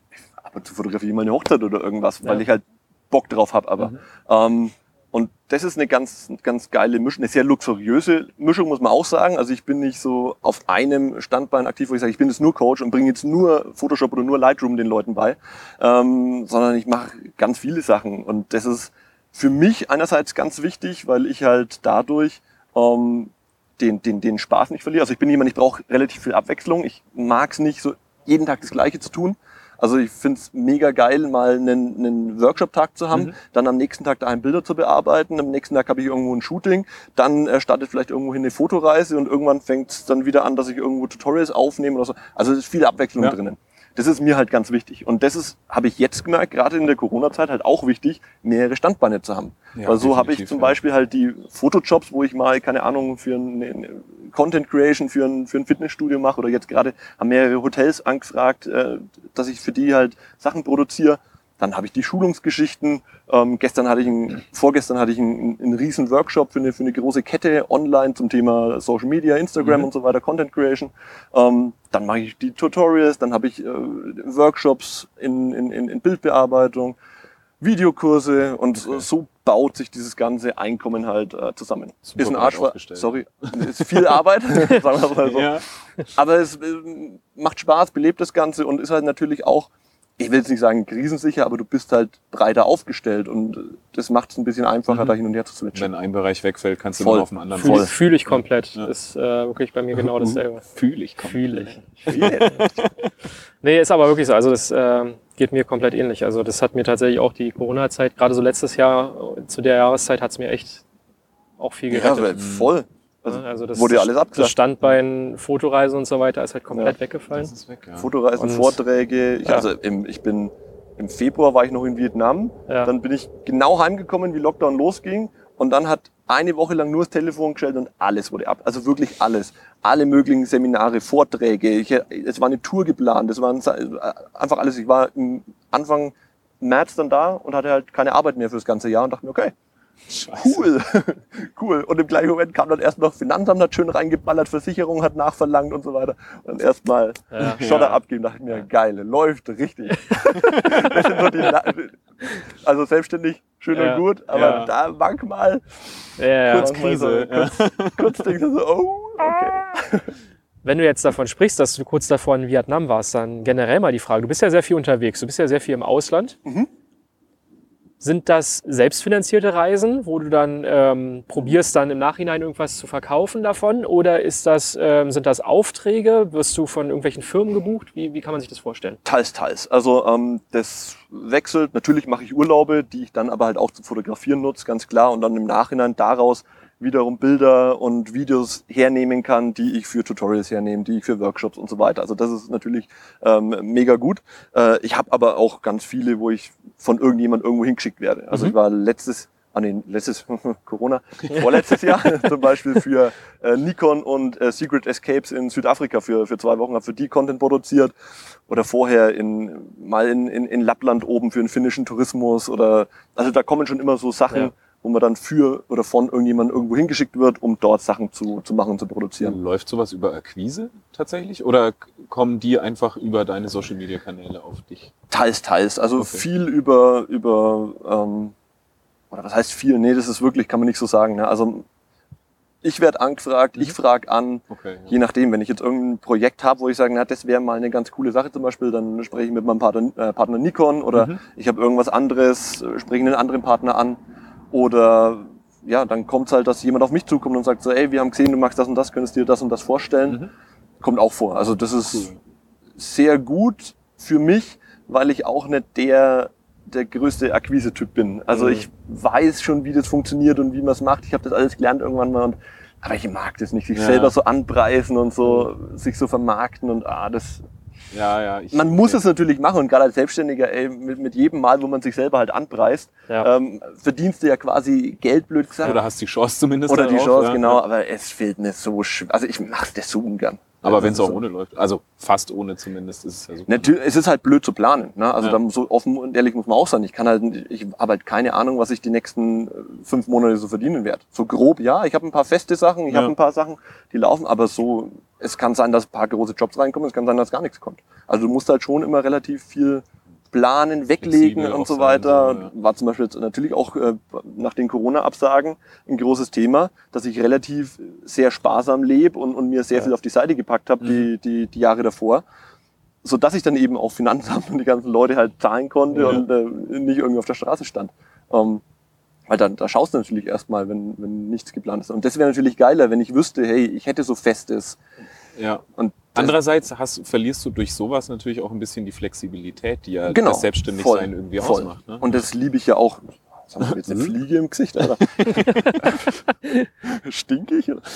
ab und zu fotografiere meine Hochzeit oder irgendwas, weil
Ja.
ich halt Bock drauf habe. Aber
Mhm.
ähm, und das ist eine ganz, ganz geile Mischung, eine sehr luxuriöse Mischung, muss man auch sagen. Also ich bin nicht so auf einem Standbein aktiv, wo ich sage, ich bin jetzt nur Coach und bringe jetzt nur Photoshop oder nur Lightroom den Leuten bei, ähm, sondern ich mache ganz viele Sachen. Und das ist für mich einerseits ganz wichtig, weil ich halt dadurch ähm, den, den, den Spaß nicht verliere. Also ich bin jemand, ich brauche relativ viel Abwechslung. Ich mag es nicht, so jeden Tag das Gleiche zu tun. Also ich finde es mega geil, mal einen, einen Workshop-Tag zu haben,
Mhm.
dann am nächsten Tag daheim Bilder zu bearbeiten, am nächsten Tag habe ich irgendwo ein Shooting, dann äh, startet vielleicht irgendwohin eine Fotoreise und irgendwann fängt es dann wieder an, dass ich irgendwo Tutorials aufnehme oder so. Also es ist viel Abwechslung
Ja.
drinnen. Das ist mir halt ganz wichtig. Und das ist, habe ich jetzt gemerkt, gerade in der Corona-Zeit halt auch wichtig, mehrere Standbeine zu haben.
Ja,
Weil so habe ich
definitiv,
zum
ja.
Beispiel halt die Fotojobs, wo ich mal, keine Ahnung, für eine, eine Content Creation für ein, für ein Fitnessstudio mache oder jetzt gerade haben mehrere Hotels angefragt, äh, dass ich für die halt Sachen produziere. Dann habe ich die Schulungsgeschichten. Ähm, gestern hatte ich einen, vorgestern hatte ich einen, einen riesen Workshop für eine, für eine große Kette online zum Thema Social Media, Instagram
Mhm.
und so weiter, Content Creation. Ähm, dann mache ich die Tutorials, dann habe ich äh, Workshops in, in, in, in Bildbearbeitung, Videokurse und
Okay.
so baut sich dieses ganze Einkommen halt äh, zusammen.
Super
Ist ein
breit
Arsch,
aufgestellt.
sorry, ist viel Arbeit, sagen wir mal so.
Ja.
Aber es äh, macht Spaß, belebt das Ganze und ist halt natürlich auch, ich will jetzt nicht sagen krisensicher, aber du bist halt breiter aufgestellt und äh, das macht es ein bisschen einfacher,
Mhm.
da hin und her zu switchen.
Wenn ein Bereich wegfällt, kannst du
Voll.
nur auf den anderen
Voll.
Fühle fühl ich komplett.
Ja.
Ist äh, wirklich bei mir genau dasselbe.
Fühle ich
Fühle ich.
Yeah.
Nee, ist aber wirklich so. Also das ähm, geht mir komplett ähnlich. Also das hat mir tatsächlich auch die Corona-Zeit, gerade so letztes Jahr, zu der Jahreszeit hat es mir echt auch viel
Ja,
gerettet.
weil voll. Also,
Also das,
wurde ja alles
das
abgesagt.
Standbein, Fotoreise und so weiter ist halt komplett
Ja.
weggefallen.
Das ist weg, ja.
Fotoreisen,
Und-
Vorträge. Ich,
Ja.
also im, ich bin im Februar war ich noch in Vietnam.
Ja.
Dann bin ich genau heimgekommen, wie Lockdown losging. Und dann hat eine Woche lang nur das Telefon gestellt und alles wurde ab. Also wirklich alles. Alle möglichen Seminare, Vorträge. Ich, es war eine Tour geplant. Es waren einfach alles. Ich war im Anfang März dann da und hatte halt keine Arbeit mehr für das ganze Jahr und dachte mir, okay,
Scheiße.
cool, cool. Und im gleichen Moment kam dann erst noch Finanzamt, hat schön reingeballert, Versicherung hat nachverlangt und so weiter. Und dann erstmal
Ja.
Schotter
Ja.
abgeben, dachte ich mir, geil, läuft richtig. Das sind so die, Na- also selbstständig, schön
Ja.
und gut, aber
Ja.
da manchmal
Ja, ja.
kurz
Krise,
Kurz, kurz denkst du so, oh, okay.
Wenn du jetzt davon sprichst, dass du kurz davor in Vietnam warst, dann generell mal die Frage, du bist ja sehr viel unterwegs, du bist ja sehr viel im Ausland.
Mhm.
Sind das selbstfinanzierte Reisen, wo du dann ähm, probierst, dann im Nachhinein irgendwas zu verkaufen davon? Oder ist das, ähm, sind das Aufträge? Wirst du von irgendwelchen Firmen gebucht? Wie, wie kann man sich das vorstellen?
Teils, teils. Also ähm, das wechselt. Natürlich mache ich Urlaube, die ich dann aber halt auch zum Fotografieren nutze, ganz klar. Und dann im Nachhinein daraus wiederum Bilder und Videos hernehmen kann, die ich für Tutorials hernehme, die ich für Workshops und so weiter. Also das ist natürlich ähm, mega gut. Äh, ich habe aber auch ganz viele, wo ich von irgendjemand irgendwo hingeschickt werde. Also
Mhm.
ich war letztes, ah nee, letztes Corona, vorletztes Jahr zum Beispiel für äh, Nikon und äh, Secret Escapes in Südafrika für, für zwei Wochen, habe für die Content produziert. Oder vorher in, mal in, in, in Lappland oben für den finnischen Tourismus. Oder also da kommen schon immer so Sachen,
Ja.
wo man dann für oder von irgendjemandem irgendwo hingeschickt wird, um dort Sachen zu, zu machen und zu produzieren.
Läuft sowas über Akquise tatsächlich? Oder k- kommen die einfach über deine Social-Media-Kanäle auf dich?
Teils, teils. Also
Okay.
viel über, über ähm, oder was heißt viel? Nee, das ist wirklich, kann man nicht so sagen. Ne? Also ich werde angefragt, ich frage an,
Okay. Ja.
je nachdem, wenn ich jetzt irgendein Projekt habe, wo ich sage, na, das wäre mal eine ganz coole Sache zum Beispiel, dann spreche ich mit meinem Partner, äh, Partner Nikon oder
Mhm.
ich habe irgendwas anderes, äh, spreche einen anderen Partner an oder ja, dann kommt es halt, dass jemand auf mich zukommt und sagt so, ey, wir haben gesehen, du magst das und das, könntest dir das und das vorstellen.
Mhm.
Kommt auch vor. Also das ist
Cool.
sehr gut für mich, weil ich auch nicht der der größte Akquise-Typ bin. Also
Mhm.
ich weiß schon, wie das funktioniert und wie man es macht. Ich habe das alles gelernt irgendwann mal. Und, aber ich mag das nicht, sich
Ja.
selber so anpreisen und so, sich so vermarkten und ah, das.
Ja, ja. Ich,
Man muss es natürlich machen und gerade als Selbstständiger, ey, mit, mit jedem Mal, wo man sich selber halt anpreist,
Ja.
ähm, verdienst du ja quasi Geld, blöd gesagt.
Oder hast die Chance zumindest.
Oder die
darauf,
Chance,
ja.
genau. Aber es fehlt mir so schwer. Also ich mache das so ungern.
Aber
Also
wenn es auch
so-
ohne läuft, also fast ohne zumindest, ist es ja super.
Natürlich, es ist halt blöd zu planen. Ne? Also
Ja.
da so offen und ehrlich muss man auch sein. Ich kann halt, ich habe halt keine Ahnung, was ich die nächsten äh, fünf Monate so verdienen werde. So grob, ja. Ich habe ein paar feste Sachen, ich
Ja.
habe ein paar Sachen, die laufen, aber so, es kann sein, dass ein paar große Jobs reinkommen, es kann sein, dass gar nichts kommt. Also du musst halt schon immer relativ viel planen, weglegen
Flexibel auch
und so
sein,
weiter.
so, ja.
War zum Beispiel jetzt natürlich auch äh, nach den Corona-Absagen ein großes Thema, dass ich relativ sehr sparsam lebe und, und mir sehr viel auf die Seite gepackt habe,
Mhm.
die, die, die Jahre davor. So dass ich dann eben auch Finanzamt und die ganzen Leute halt zahlen konnte
Ja.
und äh, nicht irgendwie auf der Straße stand. Ähm, weil dann, da schaust du natürlich erstmal, wenn, wenn nichts geplant ist. Und das wäre natürlich geiler, wenn ich wüsste, hey, ich hätte so Festes.
Ja.
Und das-
Andererseits hast, verlierst du durch sowas natürlich auch ein bisschen die Flexibilität, die ja
Genau,
das Selbstständigsein irgendwie
voll.
ausmacht. Ne?
Und das liebe ich ja auch. Was haben wir jetzt eine Fliege im Gesicht, Alter? Stink ich? Oder?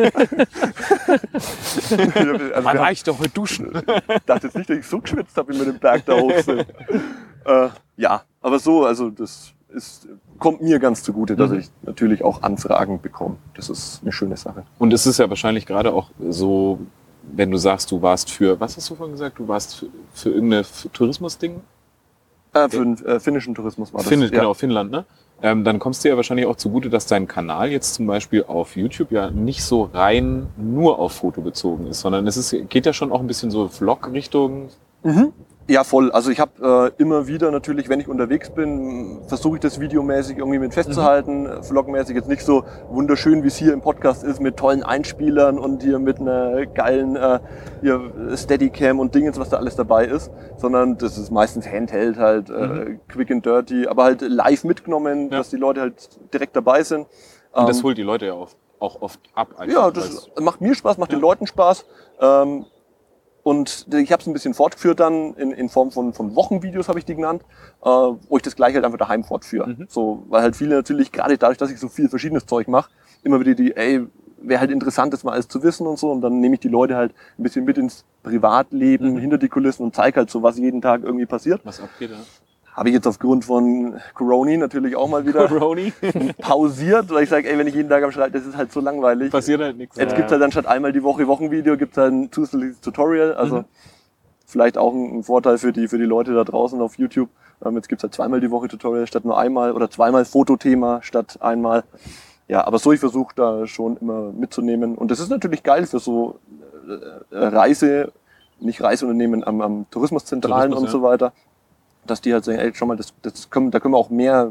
also,
Man
wir
reicht doch heute duschen.
Ich dachte jetzt nicht, dass ich so geschwitzt habe, wie wir den Berg da hoch sind. äh, ja, aber so, also das ist, kommt mir ganz zugute, dass
Mhm.
ich natürlich auch Anfragen bekomme. Das ist eine schöne Sache.
Und es ist ja wahrscheinlich gerade auch so, wenn du sagst, du warst für, was hast du vorhin gesagt, du warst für, für irgendein Tourismusding?
Äh, für den äh, finnischen Tourismus war das.
Finn,
ja.
Genau, Finnland, ne? Ähm, dann kommst du ja wahrscheinlich auch zugute, dass dein Kanal jetzt zum Beispiel auf YouTube ja nicht so rein nur auf Foto bezogen ist, sondern es ist, geht ja schon auch ein bisschen so Vlog-Richtung.
Mhm. Ja, voll. Also ich habe äh, immer wieder natürlich, wenn ich unterwegs bin, versuche ich das videomäßig irgendwie mit festzuhalten, mhm. vlogmäßig jetzt nicht so wunderschön, wie es hier im Podcast ist, mit tollen Einspielern und hier mit einer geilen äh, hier Steadicam und Dingens, was da alles dabei ist, sondern das ist meistens Handheld halt, äh, mhm. quick and dirty, aber halt live mitgenommen, ja. dass die Leute halt direkt dabei sind.
Und das
ähm,
holt die Leute ja auch, auch oft ab.
Ja, das macht mir Spaß, macht ja. den Leuten Spaß. Ähm, Und ich habe es ein bisschen fortgeführt dann, in, in Form von, von Wochenvideos habe ich die genannt, äh, wo ich das gleich halt einfach daheim fortführe. Mhm. So, weil halt viele natürlich, gerade dadurch, dass ich so viel verschiedenes Zeug mache, immer wieder die, ey, wäre halt interessant, das mal alles zu wissen und so. Und dann nehme ich die Leute halt ein bisschen mit ins Privatleben, mhm. hinter die Kulissen und zeige halt so, was jeden Tag irgendwie passiert.
Was abgeht, ja.
Habe ich jetzt aufgrund von Corona natürlich auch mal wieder pausiert, weil ich sage, ey, wenn ich jeden Tag am Schreibtisch, das ist halt so langweilig.
Passiert halt nichts.
Jetzt
ja.
gibt's halt dann statt einmal die Woche Wochenvideo, gibt's halt ein zusätzliches Tutorial. Also mhm. vielleicht auch ein Vorteil für die, für die Leute da draußen auf YouTube. Ähm, jetzt gibt's halt zweimal die Woche Tutorial statt nur einmal oder zweimal Fotothema statt einmal. Ja, aber so, ich versuche da schon immer mitzunehmen. Und das ist natürlich geil für so äh, Reise, nicht Reiseunternehmen am, am Tourismuszentralen
Tourismus,
und so weiter. Dass die halt sagen, ey, schau mal, das, das können, da können wir auch mehr,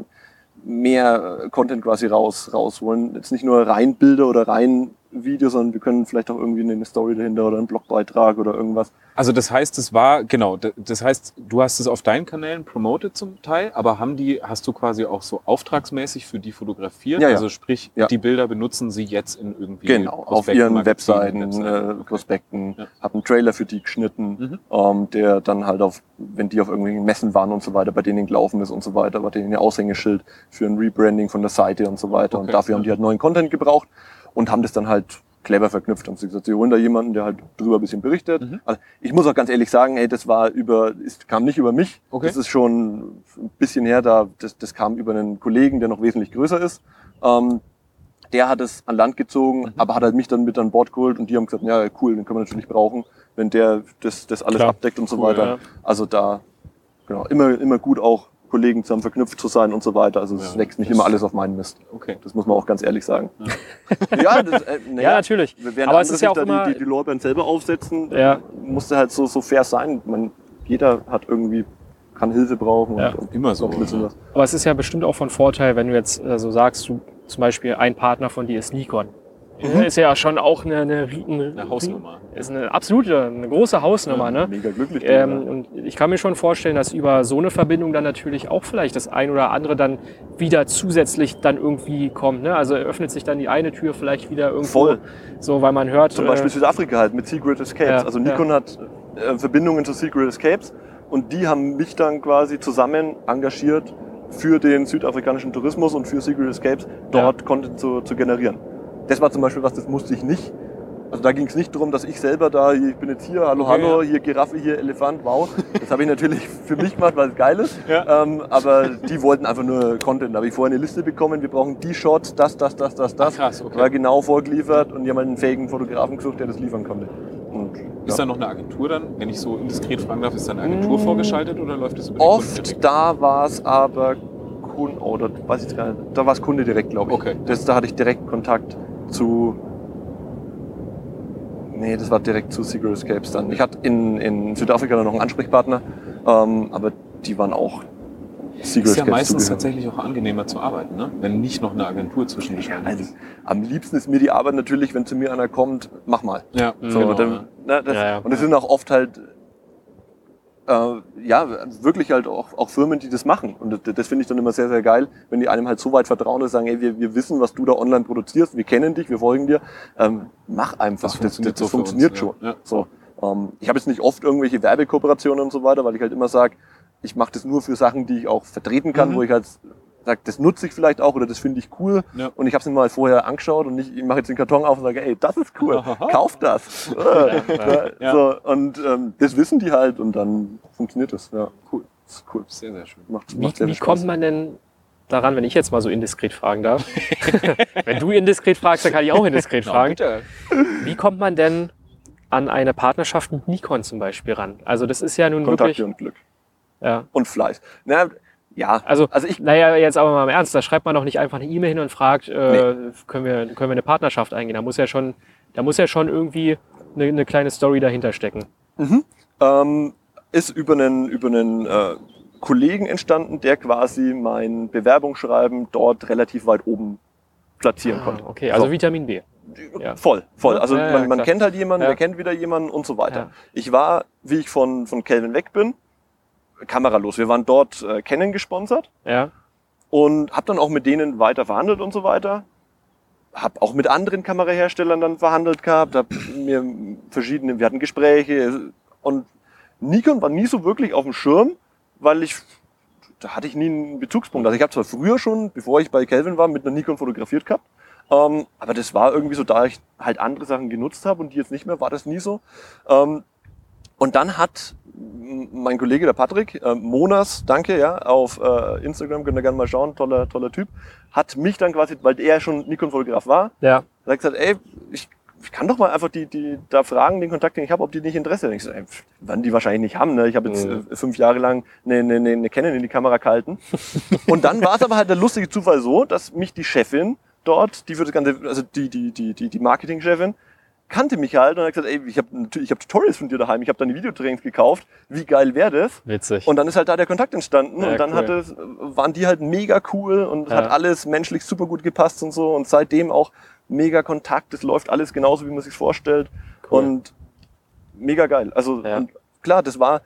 mehr Content quasi raus, rausholen. Jetzt nicht nur rein Bilder oder rein Videos, sondern wir können vielleicht auch irgendwie eine Story dahinter oder einen Blogbeitrag oder irgendwas.
Also das heißt, es war, genau, das heißt, du hast es auf deinen Kanälen promotet zum Teil, aber haben die, hast du quasi auch so auftragsmäßig für die fotografiert?
Ja, ja.
Also sprich,
ja.
die Bilder benutzen sie jetzt in irgendwie
Genau, auf ihren Webseiten,
Webseiten.
äh,
Okay.
Prospekten,
Ja.
hab einen Trailer für die geschnitten,
Mhm.
ähm, der dann halt auf, wenn die auf irgendwelchen Messen waren und so weiter, bei denen gelaufen ist und so weiter, bei denen ein Aushängeschild für ein Rebranding von der Seite und so weiter.
Okay,
Und dafür
ja.
haben die halt neuen Content gebraucht und haben das dann halt clever verknüpft. Haben sie gesagt, sie holen da jemanden, der halt drüber ein bisschen berichtet.
Mhm.
Also ich muss auch ganz ehrlich sagen, ey, das war über, es kam nicht über mich.
Okay.
Das ist schon ein bisschen her, da, das, das kam über einen Kollegen, der noch wesentlich größer ist. Ähm, der hat es an Land gezogen,
Mhm.
aber hat halt mich dann mit an Bord geholt und die haben gesagt, ja cool, den können wir natürlich brauchen, wenn der das, das alles
Klar.
abdeckt und so
Cool,
weiter.
ja.
Also da, genau, immer, immer gut auch Kollegen zusammen verknüpft zu sein und so weiter. Also es
Ja,
wächst nicht
das-
immer alles auf meinen Mist.
Okay.
Das muss man auch ganz ehrlich sagen. Ja, das, äh, na
Ja, natürlich.
Während
Aber es
andere
ist ja
sich
auch
da
immer-
die, die, die Lorbeeren selber aufsetzen,
Ja.
musste halt so, so fair sein. Man, jeder hat irgendwie, kann Hilfe brauchen.
Ja.
und, und
Immer so,
noch ein bisschen
ja.
was.
Aber es ist ja bestimmt auch von Vorteil, wenn du jetzt äh, so sagst, du zum Beispiel ein Partner von dir ist Nikon.
Mhm.
Ist ja schon auch eine, eine, eine,
Eine Hausnummer.
Ist eine absolute, eine große Hausnummer, ne?
Mega glücklich.
Ähm,
drüber.
und ich kann mir schon vorstellen, dass über so eine Verbindung dann natürlich auch vielleicht das ein oder andere dann wieder zusätzlich dann irgendwie kommt. Ne? Also öffnet sich dann die eine Tür vielleicht wieder irgendwo.
Voll.
So, weil man hört.
Zum Beispiel
äh,
Südafrika halt mit Secret Escapes.
Ja,
Also Nikon
ja.
hat äh, Verbindungen zu Secret Escapes und die haben mich dann quasi zusammen engagiert für den südafrikanischen Tourismus und für Secret Escapes dort Content zu, zu generieren. Das war zum Beispiel was, das musste ich nicht. Also da ging es nicht darum, dass ich selber da, hier, ich bin jetzt hier, hallo,
Okay,
hallo,
ja.
hier Giraffe, hier Elefant, wow. Das habe ich natürlich für mich gemacht, weil es geil ist.
Ja.
Ähm, aber die wollten einfach nur Content. Da habe ich vorher eine Liste bekommen, wir brauchen die Shots, das, das, das, das, das.
Ach, krass, okay.
War genau vorgeliefert und die haben halt einen fähigen Fotografen gesucht, der das liefern konnte. Und,
Ist
ja.
da noch eine Agentur dann, wenn ich so indiskret fragen darf, ist da eine Agentur vorgeschaltet oder läuft das über den Kunden
Oft
direkt?
da war es aber Kunde, oh, da weiß ich jetzt gar nicht, da war es Kunde direkt, glaube ich.
Okay.
Das, da hatte ich direkt Kontakt zu, nee, das war direkt zu Secret Escapes dann. Ich hatte in, in Südafrika dann noch einen Ansprechpartner, ähm, aber die waren auch Secret
Ist ja
Escapes
meistens
zugehörig.
tatsächlich auch angenehmer zu arbeiten, ne? Wenn nicht noch eine Agentur zwischengeschaltet
Also,
ist.
am liebsten ist mir die Arbeit natürlich, wenn zu mir einer kommt, mach mal.
Ja,
So,
genau,
dann,
ja.
ne, das,
Ja, ja.
Und es sind auch oft halt, äh, ja, wirklich halt auch, auch Firmen, die das machen. Und das, das finde ich dann immer sehr, sehr geil, wenn die einem halt so weit vertrauen, dass sie sagen, ey, wir, wir wissen, was du da online produzierst, wir kennen dich, wir folgen dir, ähm, mach einfach.
Das funktioniert
das, das
so für
funktioniert
uns,
schon.
ja. Ja.
So, ähm, ich habe jetzt nicht oft irgendwelche Werbekooperationen und so weiter, weil ich halt immer sage, ich mache das nur für Sachen, die ich auch vertreten kann,
Mhm.
wo ich halt sage, das nutze ich vielleicht auch oder das finde ich cool.
Ja.
Und ich habe es mir mal vorher angeschaut und nicht, ich mache jetzt den Karton auf und sage, ey, das ist cool, kauf das. Äh,
Ja.
So, und ähm, das wissen die halt und dann funktioniert das. Ja,
Cool.
das ist cool.
Sehr, sehr schön.
Macht,
Wie,
macht sehr
wie
viel Spaß.
kommt man denn daran, wenn ich jetzt mal so indiskret fragen darf? Wenn du indiskret fragst, dann kann ich auch indiskret fragen.
bitte.
Wie kommt man denn an eine Partnerschaft mit Nikon zum Beispiel ran? Also das ist ja nun
Kontakte
wirklich...
und Glück.
Ja.
und Fleiß. Na, ja,
Also,
also ich,
naja, jetzt aber mal im Ernst, da schreibt man doch nicht einfach eine E-Mail hin und fragt, äh, können, wir, können wir eine Partnerschaft eingehen? Da muss ja schon, da muss ja schon irgendwie eine, eine kleine Story dahinter stecken.
ähm, ist über einen, über einen äh, Kollegen entstanden, der quasi mein Bewerbungsschreiben dort relativ weit oben platzieren
Ah,
konnte.
okay, also
So.
Vitamin B. Ja.
Voll, voll.
Ja,
Also
ja, ja,
man, man
klar.
kennt halt jemanden,
Ja.
der kennt wieder jemanden und so weiter.
Ja.
Ich war, wie ich von, von Kelvin weg bin, kameralos. Wir waren dort äh, Canon gesponsert
Ja,
und habe dann auch mit denen weiter verhandelt und so weiter. Hab auch mit anderen Kameraherstellern dann verhandelt gehabt, hab mir verschiedene, wir hatten Gespräche und Nikon war nie so wirklich auf dem Schirm, weil ich, da hatte ich nie einen Bezugspunkt. Also ich habe zwar früher schon, bevor ich bei Kelvin war, mit einer Nikon fotografiert gehabt, ähm, aber das war irgendwie so, da ich halt andere Sachen genutzt habe und die jetzt nicht mehr, war das nie so. Ähm, und dann hat mein Kollege, der Patrick, äh, Monas, danke, ja, auf äh, Instagram, könnt ihr gerne mal schauen, toller, toller Typ, hat mich dann quasi, weil er schon Nikon-Fotograf war,
ja.
er hat gesagt, ey, ich, ich kann doch mal einfach die, die da fragen, den Kontakt, den ich habe, ob die nicht Interesse haben. Ich so, ey, werden die wahrscheinlich nicht haben, ne? Ich habe jetzt
Mhm.
äh, fünf Jahre lang eine, eine, eine, eine Canon in die Kamera gehalten. Und dann war es aber halt der lustige Zufall so, dass mich die Chefin dort, die für das ganze, also die, die, die, die, die Marketingchefin, kannte mich halt und hat gesagt, ey, ich habe ich hab Tutorials von dir daheim, ich habe deine Videotrainings gekauft, wie geil wäre das?
Witzig.
Und dann ist halt da der Kontakt entstanden
Ja,
und dann
cool.
hat es, waren die halt mega cool und es
Ja.
hat alles menschlich super gut gepasst und so und seitdem auch mega Kontakt, es läuft alles genauso, wie man sich vorstellt
Cool.
und mega geil. Also
Ja.
und klar, das war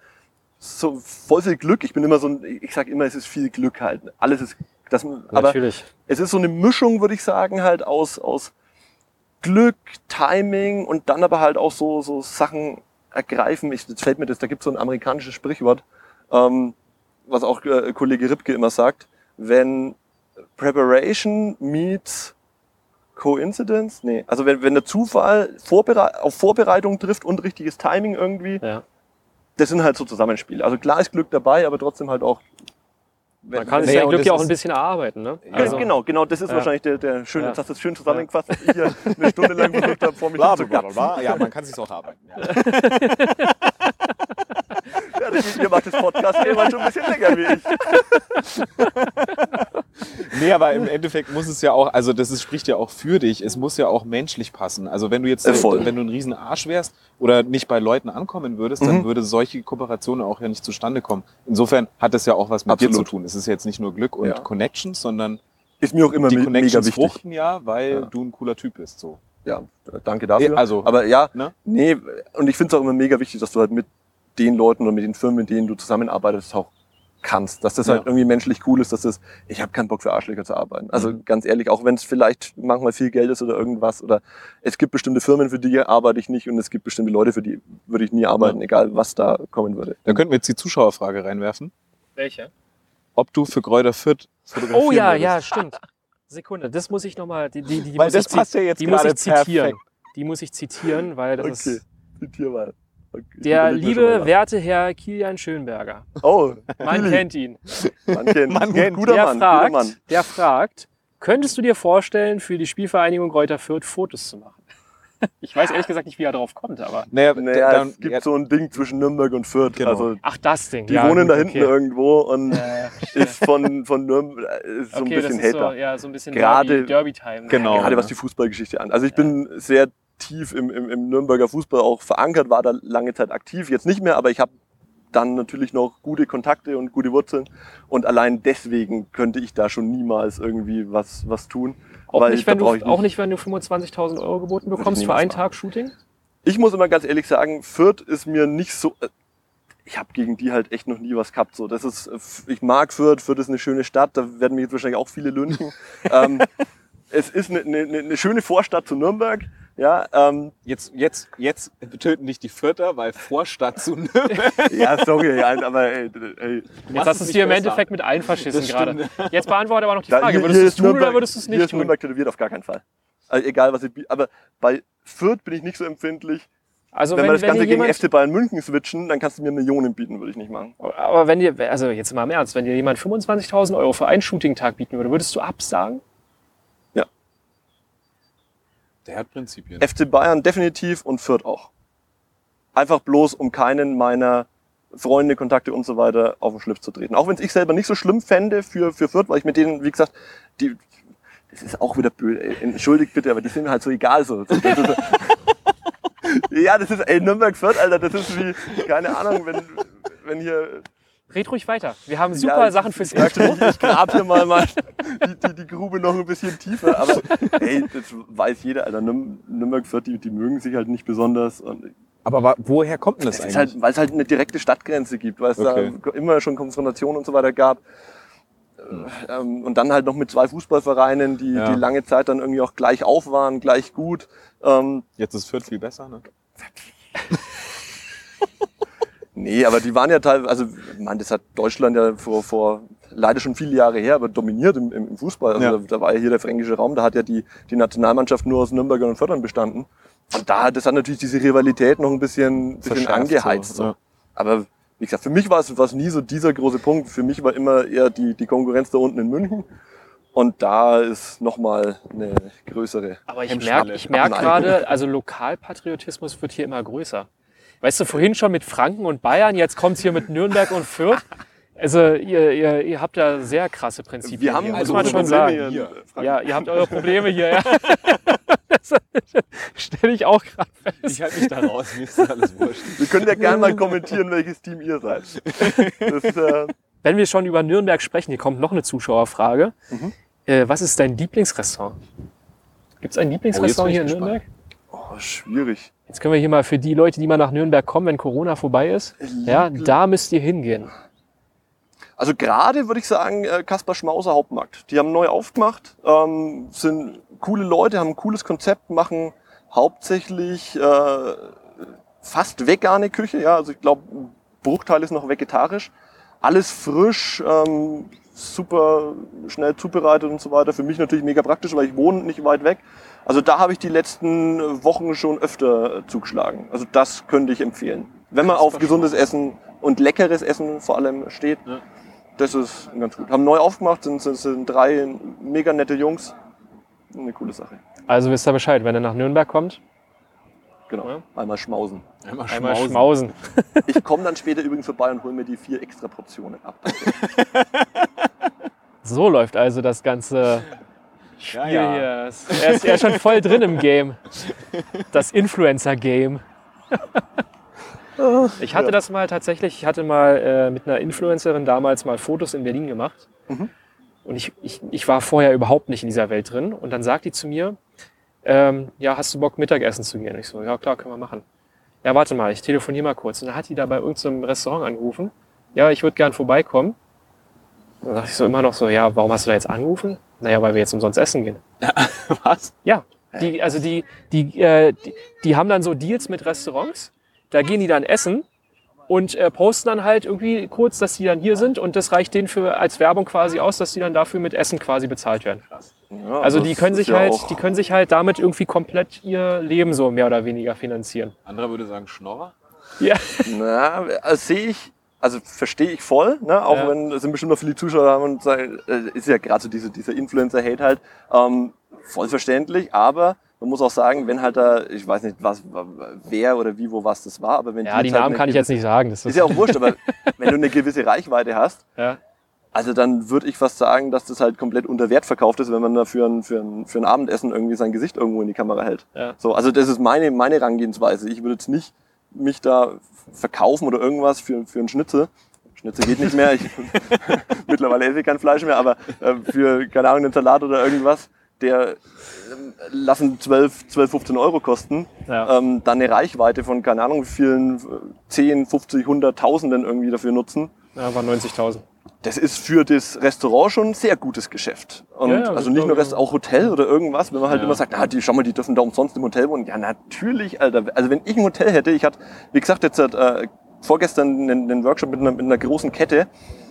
so voll viel Glück. Ich bin immer so ein, ich sag immer, es ist viel Glück halt. Alles ist, das, aber
Natürlich.
es ist so eine Mischung, würde ich sagen, halt aus, aus Glück, Timing und dann aber halt auch so, so Sachen ergreifen. Ich, jetzt fällt mir das, da gibt es so ein amerikanisches Sprichwort, ähm, was auch äh, Kollege Ripke immer sagt, wenn Preparation meets Coincidence, nee, also wenn, wenn der Zufall Vorbere- auf Vorbereitung trifft und richtiges Timing irgendwie,
Ja.
das sind halt so Zusammenspiele. Also klar ist Glück dabei, aber trotzdem halt auch.
Man kann sich
Naja,
sein
und
Glück
das
ja auch
ist-
ein bisschen erarbeiten, ne?
Ja,
Also,
genau, genau, das ist
Ja.
wahrscheinlich der, der schöne,
Ja.
jetzt hast du es schön zusammengefasst, was ich hier eine Stunde lang versucht habe, vor mich
Bla,
zu
bla, bla, bla. Ja, man kann sich auch arbeiten. Ja.
Ja, das, ihr macht das Podcast immer schon ein bisschen länger wie ich.
Nee, aber im Endeffekt muss es ja auch, also das ist, spricht ja auch für dich, es muss ja auch menschlich passen. Also wenn du jetzt,
Äh, voll.
wenn du ein riesen Arsch wärst oder nicht bei Leuten ankommen würdest, dann
Mhm.
würde solche Kooperationen auch ja nicht zustande kommen. Insofern hat das ja auch was mit dir
Absolut.
zu tun. Es ist jetzt nicht nur Glück und
Ja.
Connections, sondern
Ist mir auch immer
die
me- mega
Connections
wichtig.
fruchten ja, weil
Ja.
du ein cooler Typ bist. So.
Ja, danke dafür.
Also,
aber ja,
ne?
nee, und ich finde es auch immer mega wichtig, dass du halt mit den Leuten oder mit den Firmen, mit denen du zusammenarbeitest, auch kannst. Dass das
Ja.
halt irgendwie menschlich cool ist, dass das, ich habe keinen Bock für Arschlöcher zu arbeiten. Also
Mhm.
ganz ehrlich, auch wenn es vielleicht manchmal viel Geld ist oder irgendwas oder es gibt bestimmte Firmen, für die arbeite ich nicht und es gibt bestimmte Leute, für die würde ich nie arbeiten,
Ja.
egal was da kommen würde.
Da könnten wir jetzt die Zuschauerfrage reinwerfen,
welche?
ob du für Gräuter Fürth fotografieren
Oh ja,
würdest.
ja, stimmt. Sekunde, das muss ich nochmal, die, die, die,
Weil
muss
das
ich zi-
passt ja jetzt
die muss
gerade
ich zitieren.
perfekt.
Die muss ich zitieren, weil das
Okay,
ist
zitier mal. Okay, ich
der
überleg mir schon
liebe,
mal
werte Herr Kilian Schönberger.
was. Oh,
Man
Kili.
kennt ihn.
Man kennt,
Man
Gut-
kennt.
guter
Der
Mann, guter
fragt,
Mann.
der fragt, könntest du dir vorstellen, für die Spielvereinigung Greuther Fürth Fotos zu machen? Ich weiß ehrlich gesagt nicht, wie er drauf kommt, aber...
Naja,
Naja,
dann,
es gibt
ja,
so ein Ding zwischen Nürnberg und Fürth.
Genau.
Also
Ach, das Ding.
die
ja,
wohnen
gut,
da hinten
okay.
irgendwo und
Äh,
ist von, von Nürnberg ist so
okay,
ein bisschen
das ist so,
Hater.
ja, so ein bisschen
Gerade-
Derby, Derby-Time.
Genau.
Gerade was die Fußballgeschichte an. Also ich bin sehr tief im, im, im Nürnberger Fußball auch verankert, war da lange Zeit aktiv, jetzt nicht mehr, aber ich habe dann natürlich noch gute Kontakte und gute Wurzeln und allein deswegen könnte ich da schon niemals irgendwie was, was tun.
Auch,
weil
nicht, wenn
da
du,
brauch ich
auch nicht, wenn du fünfundzwanzigtausend Euro geboten
Würde ich
bekommst für
niemals
einen
machen.
Tag Shooting?
Ich muss immer ganz ehrlich sagen, Fürth ist mir nicht so. äh, Ich habe gegen die halt echt noch nie was gehabt. So, das ist, ich mag Fürth. Fürth ist eine schöne Stadt. Da werden mich jetzt wahrscheinlich auch viele lünchen. ähm, es ist eine, eine, eine schöne Vorstadt zu Nürnberg. Ja, ähm,
jetzt, jetzt, jetzt töten dich die Fürther, weil Vorstadt zu Nürnberg.
ja, sorry, ja, aber ey, ey,
Jetzt hast du es dir im Endeffekt mit einverschissen
Das
gerade.
stimmt.
Jetzt beantworte aber noch die
da-
Frage,
hier-
würdest
hier
du es
ist
tun oder
Nürnberg-
würdest du es
Hier
nicht
ist
tun?
Nürnberg tätowiert auf gar keinen Fall. Also egal was ich, bi- aber bei Fürth bin ich nicht so empfindlich.
Also
wenn,
wenn,
wir das
wenn
Ganze
dir
gegen
jemand,
F C Bayern München switchen, dann kannst du mir Millionen bieten, würde ich nicht machen.
aber wenn dir, also jetzt mal im Ernst, wenn dir jemand fünfundzwanzigtausend Euro für einen Shooting-Tag bieten würde, würdest du absagen?
Der hat Prinzipien.
F C Bayern definitiv und Fürth auch. Einfach bloß, um keinen meiner Freunde, Kontakte und so weiter auf den Schlips zu treten. Auch wenn es ich selber nicht so schlimm fände für, für Fürth, weil ich mit denen, wie gesagt, die, das ist auch wieder böse, entschuldigt bitte, aber die sind mir halt so egal so. Das ist so ja, das ist, ey, Nürnberg-Fürth, Alter, das ist wie, keine Ahnung, wenn, wenn hier...
Red ruhig weiter. Wir haben super
ja,
Sachen fürs
ja,
Intro.
Ich, ich grab hier mal, mal die, die, die Grube noch ein bisschen tiefer. Aber ey, das weiß jeder, Alter. Nürnberg-Fürth, die, die mögen sich halt nicht besonders. Und
Aber wa- woher kommt denn das
es
eigentlich?
ist halt, weil es halt eine direkte Stadtgrenze gibt, weil es
Okay.
da immer schon Konfrontationen und so weiter gab. Ähm, und dann halt noch mit zwei Fußballvereinen, die,
Ja.
die lange Zeit dann irgendwie auch gleich auf waren, gleich gut. Ähm,
Jetzt ist Fürth viel besser, ne?
Nee, aber die waren ja teilweise, also ich meine, das hat Deutschland ja vor, vor leider schon viele Jahre her, aber dominiert im, im Fußball. Also
Ja.
da, da war ja hier der fränkische Raum, da hat ja die, die Nationalmannschaft nur aus Nürnbergern und Fördern bestanden. Und da hat das hat natürlich diese Rivalität noch ein bisschen, bisschen
Verschärft
angeheizt.
so,
So.
ja.
Aber wie gesagt, für mich war es, war es nie so dieser große Punkt. Für mich war immer eher die, die Konkurrenz da unten in München. Und da ist nochmal eine größere.
Aber ich
Hemmschwelle.
merke ich merk
Nein.
gerade, also Lokalpatriotismus wird hier immer größer. Weißt du, vorhin schon mit Franken und Bayern, jetzt kommt's hier mit Nürnberg und Fürth. Also ihr, ihr, ihr habt da sehr krasse Prinzipien.
Wir haben
hier, muss
also
man schon
Probleme
sagen.
hier.
Ja, ihr habt eure Probleme hier. Ja. Das stelle ich auch gerade fest.
Ich halte mich da raus, mir ist das alles wurscht.
Wir können ja gerne mal kommentieren, welches Team ihr seid. Das, äh,
Wenn wir schon über Nürnberg sprechen, hier kommt noch eine Zuschauerfrage.
Mhm.
Äh, was ist dein Lieblingsrestaurant? Gibt es ein Lieblingsrestaurant
Oh,
hier
jetzt
in
bin ich
Nürnberg?
oh, schwierig.
Jetzt können wir hier mal für die Leute, die mal nach Nürnberg kommen, wenn Corona vorbei ist, ja, da müsst ihr hingehen.
Also gerade würde ich sagen, äh, Kaspar Schmauser Hauptmarkt. Die haben neu aufgemacht, ähm, sind coole Leute, haben ein cooles Konzept, machen hauptsächlich äh, fast vegane Küche. Ja, also ich glaube, ein Bruchteil ist noch vegetarisch. Alles frisch, ähm, super schnell zubereitet und so weiter. Für mich natürlich mega praktisch, weil ich wohne nicht weit weg. Also da habe ich die letzten Wochen schon öfter äh, zugeschlagen. Also das könnte ich empfehlen. Wenn man auf gesundes Essen und leckeres Essen vor allem steht,
Ja.
das ist ganz gut. Haben neu aufgemacht, sind, sind, sind drei mega nette Jungs. Eine coole Sache.
Also wisst ihr Bescheid, wenn ihr nach Nürnberg kommt,
Genau.
Ja.
Einmal schmausen.
Einmal
einmal
schmausen.
schmausen.
Ich komme dann später übrigens vorbei und hole mir die vier extra Portionen ab.
So läuft also das ganze Spiel
Ja, ja.
hier. Er ist, er ist schon voll drin im Game. Das Influencer-Game. Ich hatte das mal tatsächlich, ich hatte mal äh, mit einer Influencerin damals mal Fotos in Berlin gemacht.
Mhm.
Und ich, ich, ich war vorher überhaupt nicht in dieser Welt drin. Und dann sagt die zu mir, ähm, ja, hast du Bock Mittagessen zu gehen? Ich so, ja klar, können wir machen. Ja, warte mal, ich telefoniere mal kurz. Und dann hat die da bei irgendeinem Restaurant angerufen. Ja, ich würde gern vorbeikommen. Dann dachte ich so immer noch so, ja, warum hast du da jetzt angerufen? Naja, weil wir jetzt umsonst essen gehen.
Was?
Ja, die, also die, die, äh, die, die haben dann so Deals mit Restaurants. Da gehen die dann essen und äh, posten dann halt irgendwie kurz, dass die dann hier sind. Und das reicht denen für als Werbung quasi aus, dass die dann dafür mit Essen quasi bezahlt werden.
Ja,
Also
das
die können
ist
sich
ja
halt,
auch-
die können sich halt damit irgendwie komplett ihr Leben so mehr oder weniger finanzieren.
Anderer würde sagen Schnorrer.
Ja.
Na, also sehe ich, also verstehe ich voll, ne? Auch
Ja.
wenn es sind bestimmt noch viele Zuschauer haben und sagen, äh, ist ja gerade so diese, dieser Influencer-Hate halt, ähm, voll verständlich, aber man muss auch sagen, wenn halt da, ich weiß nicht, was, wer oder wie, wo, was das war, aber wenn
Ja, die
jetzt halt
Namen
eine
kann ich jetzt nicht sagen. Das
gewisse- Ist ja auch wurscht, aber wenn du eine gewisse Reichweite hast,
ja.
also dann würde ich fast sagen, dass das halt komplett unter Wert verkauft ist, wenn man da für ein, für ein, für ein Abendessen irgendwie sein Gesicht irgendwo in die Kamera hält.
Ja.
So, also das ist meine, meine Herangehensweise. Ich würde jetzt nicht mich da verkaufen oder irgendwas für, für einen Schnitzel. Schnitzel geht nicht mehr. Ich, mittlerweile esse ich kein Fleisch mehr, aber äh, für, keine Ahnung, einen Salat oder irgendwas, der ähm, lassen zwölf, zwölf, fünfzehn Euro kosten.
Ja.
Ähm, dann eine Reichweite von, keine Ahnung, wie vielen, zehn, fünfzig, hunderttausenden irgendwie dafür nutzen.
Ja, waren neunzigtausend.
Das ist für das Restaurant schon ein sehr gutes Geschäft. Und
Ja, ja, das
also nicht nur
glaube ich.
Rest, auch Hotel oder irgendwas, wenn man halt
Ja.
immer sagt, ah, die, schau mal, die dürfen da umsonst im Hotel wohnen. Ja, natürlich, Alter. Also wenn ich ein Hotel hätte, ich hatte, wie gesagt, jetzt äh, vorgestern einen, einen Workshop mit einer, mit einer großen Kette,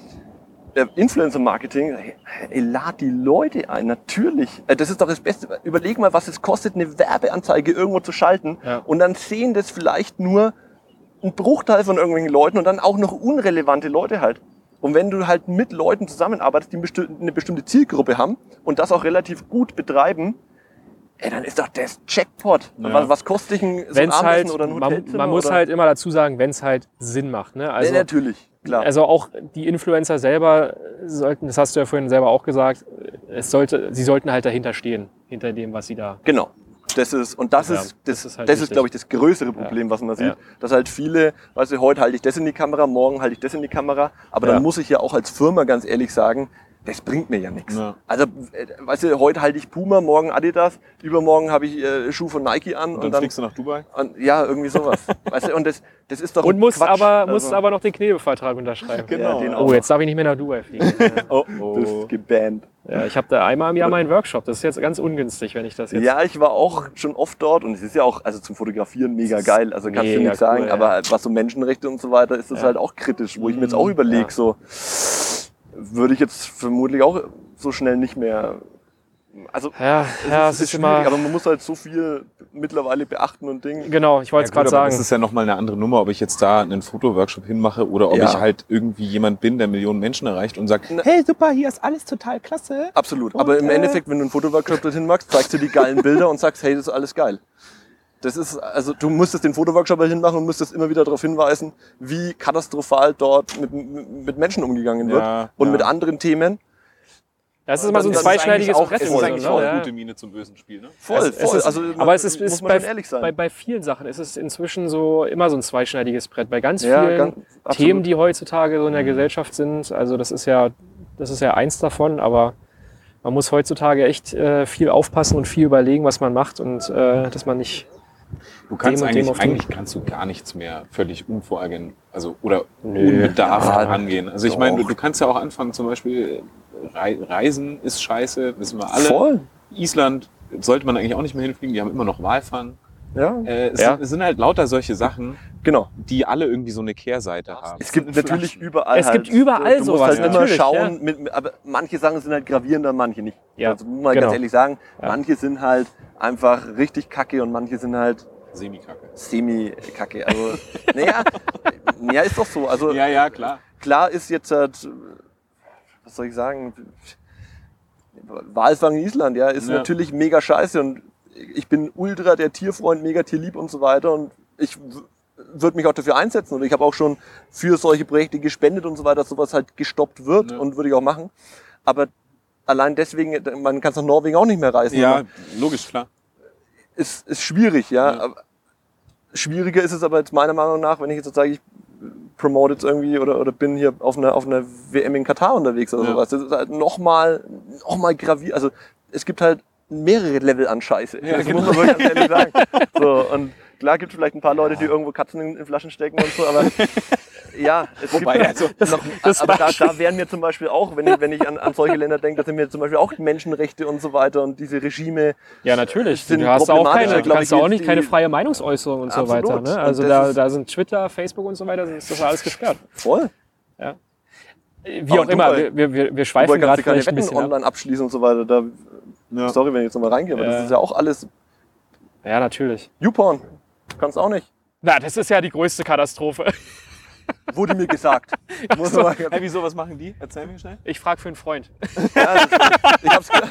äh, Influencer-Marketing, hey, ey, lad die Leute ein, natürlich. Äh, das ist doch das Beste. Überleg mal, was es kostet, eine Werbeanzeige irgendwo zu schalten.
Ja.
Und dann sehen das vielleicht nur ein Bruchteil von irgendwelchen Leuten und dann auch noch unrelevante Leute halt. Und wenn du halt mit Leuten zusammenarbeitest, die eine bestimmte Zielgruppe haben und das auch relativ gut betreiben, ey, dann ist doch das Jackpot.
Ja.
Was, was kostet dich ein, so ein
Wenn's
Abendessen
halt,
oder ein
man,
Hotelzimmer?
man muss
oder?
halt immer dazu sagen, wenn es halt Sinn macht. Ne? Also,
ja, natürlich, klar.
also auch die Influencer selber sollten, das hast du ja vorhin selber auch gesagt, es sollte, sie sollten halt dahinter stehen, hinter dem, was sie da...
Genau. Das ist, und das
Ja,
ist, das,
das ist halt
das ist,
wichtig.
glaube ich, das größere Problem, was man sieht.
Ja.
Dass halt viele, weißt du, heute halte ich das in die Kamera, morgen halte ich das in die Kamera. Aber
Ja.
dann muss ich ja auch als Firma ganz ehrlich sagen, das bringt mir ja nichts.
Ja.
Also, äh, weißt du, heute halte ich Puma, morgen Adidas, übermorgen habe ich äh, Schuh von Nike an.
Und dann, fliegst du nach Dubai?
und, ja, irgendwie sowas. weißt du, und das, das ist doch
Und musst
Quatsch.
aber, musst
Also,
aber noch den Knebelvertrag unterschreiben.
Genau. Ja, den auch
Oh,
noch.
jetzt darf ich nicht mehr nach Dubai fliegen.
Oh,
Das ist gebannt.
Ja, ich habe da einmal im Jahr meinen Workshop. Das ist jetzt ganz ungünstig, wenn ich das jetzt...
Ja, ich war auch schon oft dort und es ist ja auch, also zum Fotografieren mega geil, also kannst du
mega
nichts sagen,
cool, ja.
aber was so Menschenrechte und so weiter ist das
Ja.
halt auch kritisch, wo ich mir jetzt auch überlege,
Ja.
so würde ich jetzt vermutlich auch so schnell nicht mehr, also
Ja, ja, es ist
schwierig,
immer...
aber man muss halt so viel mittlerweile beachten und Dinge.
Genau, ich wollte es
Ja,
gerade
gut, aber
sagen.
das ist ja nochmal eine andere Nummer, ob ich jetzt da einen Fotoworkshop hinmache oder ob
Ja.
ich halt irgendwie jemand bin, der Millionen Menschen erreicht und sagt,
Na-
hey, super, hier ist alles total klasse.
Absolut, aber im
äh,
Endeffekt, wenn du einen Fotoworkshop dorthin machst, zeigst du die geilen Bilder und sagst, hey, das ist alles geil. Das ist, also du musstest den Fotoworkshop halt hinmachen und müsstest immer wieder darauf hinweisen, wie katastrophal dort mit, mit Menschen umgegangen wird
Ja,
und
ja.
mit anderen Themen.
Das ist immer so ein
Das ist
zweischneidiges
eigentlich auch-
Brett.
es
Es
ist
ist
so,
eigentlich
ne?
auch eine
Ja.
gute Miene zum bösen Spiel, ne?
Voll,
Es- es
voll.
ist-
also,
aber es ist,
muss
ist
man
bei,
schon ehrlich sein.
bei, bei vielen Sachen ist es inzwischen so immer so ein zweischneidiges Brett. Bei ganz
Ja,
vielen
ganz- absolut.
Themen, die heutzutage so in der Gesellschaft sind. Also das ist ja, das ist ja eins davon, aber man muss heutzutage echt äh, viel aufpassen und viel überlegen, was man macht und äh, dass man nicht.
Du kannst
Dem und
eigentlich,
dem auf den-
eigentlich kannst du gar nichts mehr völlig unvorhergen, also oder
Nö.
unbedarft
Ja,
angehen. Also ich
doch.
meine, du, du kannst ja auch anfangen, zum Beispiel Rei- Reisen ist scheiße, wissen wir alle.
Voll.
Island sollte man eigentlich auch nicht mehr hinfliegen, die haben immer noch Walfang.
Ja,
Äh, es,
Ja.
sind, es sind halt lauter solche Sachen,
genau.
die alle irgendwie so eine Kehrseite haben.
Es gibt natürlich überall.
Es gibt
halt,
überall
du musst
sowas,
halt immer
natürlich,
schauen,
ja.
mit, mit, aber manche Sachen sind halt gravierender, manche nicht.
Ja,
Also muss man
genau.
ganz ehrlich sagen,
Ja.
manche sind halt einfach richtig kacke und manche sind halt
Semikacke.
semi-kacke. Also, naja, ja, ist doch so. Also
Ja, ja, klar.
klar ist jetzt halt, was soll ich sagen, Walfang in Island, ja, ist
Ja.
natürlich mega scheiße und ich bin ultra der Tierfreund, mega tierlieb und so weiter und ich würde mich auch dafür einsetzen und ich habe auch schon für solche Projekte gespendet und so weiter, dass sowas halt gestoppt wird
Ja.
und würde ich auch machen. Aber allein deswegen, man kann es nach Norwegen auch nicht mehr reisen.
Ja, logisch, klar.
ist, ist schwierig, ja.
Ja.
Aber schwieriger ist es aber jetzt meiner Meinung nach, wenn ich jetzt so sage, ich promote jetzt irgendwie oder, oder bin hier auf einer, auf einer W M in Katar unterwegs oder
Ja.
sowas. Das ist halt nochmal noch mal gravierend. Also es gibt halt mehrere Level an Scheiße.
Ja,
das
genau.
muss man wirklich ganz ehrlich sagen. So, und klar gibt es vielleicht ein paar Leute, die irgendwo Katzen in, in Flaschen stecken und so, aber ja, es
Wobei,
gibt
also,
noch,
das
aber da,
Beispiel-
da wären mir zum Beispiel auch, wenn ich, wenn ich an, an solche Länder denke, da sind mir zum Beispiel auch Menschenrechte und so weiter und diese Regime.
Ja, natürlich.
sind
Du hast auch
problematischer,
keine,
glaub
kannst
ich,
auch
jetzt
nicht
die-
keine freie Meinungsäußerung und so
Absolut.
weiter. Ne?
Und
Also
das
da,
ist-
da sind Twitter, Facebook und so weiter, ist das alles gesperrt.
Voll.
Wie
Aber
auch immer,
Dubai-
wir, wir, wir
Dubai
schweifen
kannst
gerade
du keine
vielleicht ein
Wetten
bisschen ab.
online abschließen und so weiter. Da,
Ja.
Sorry, wenn ich jetzt nochmal reingehe, aber
Ja.
das ist ja auch alles
Ja, natürlich.
YouPorn. Kannst auch nicht.
Na, das ist ja die größte Katastrophe.
Wurde mir gesagt. Muss man mal,
Hey, wieso, was machen die? Erzähl mir schnell.
Ich frage für einen Freund.
ja, das, ich hab's ge-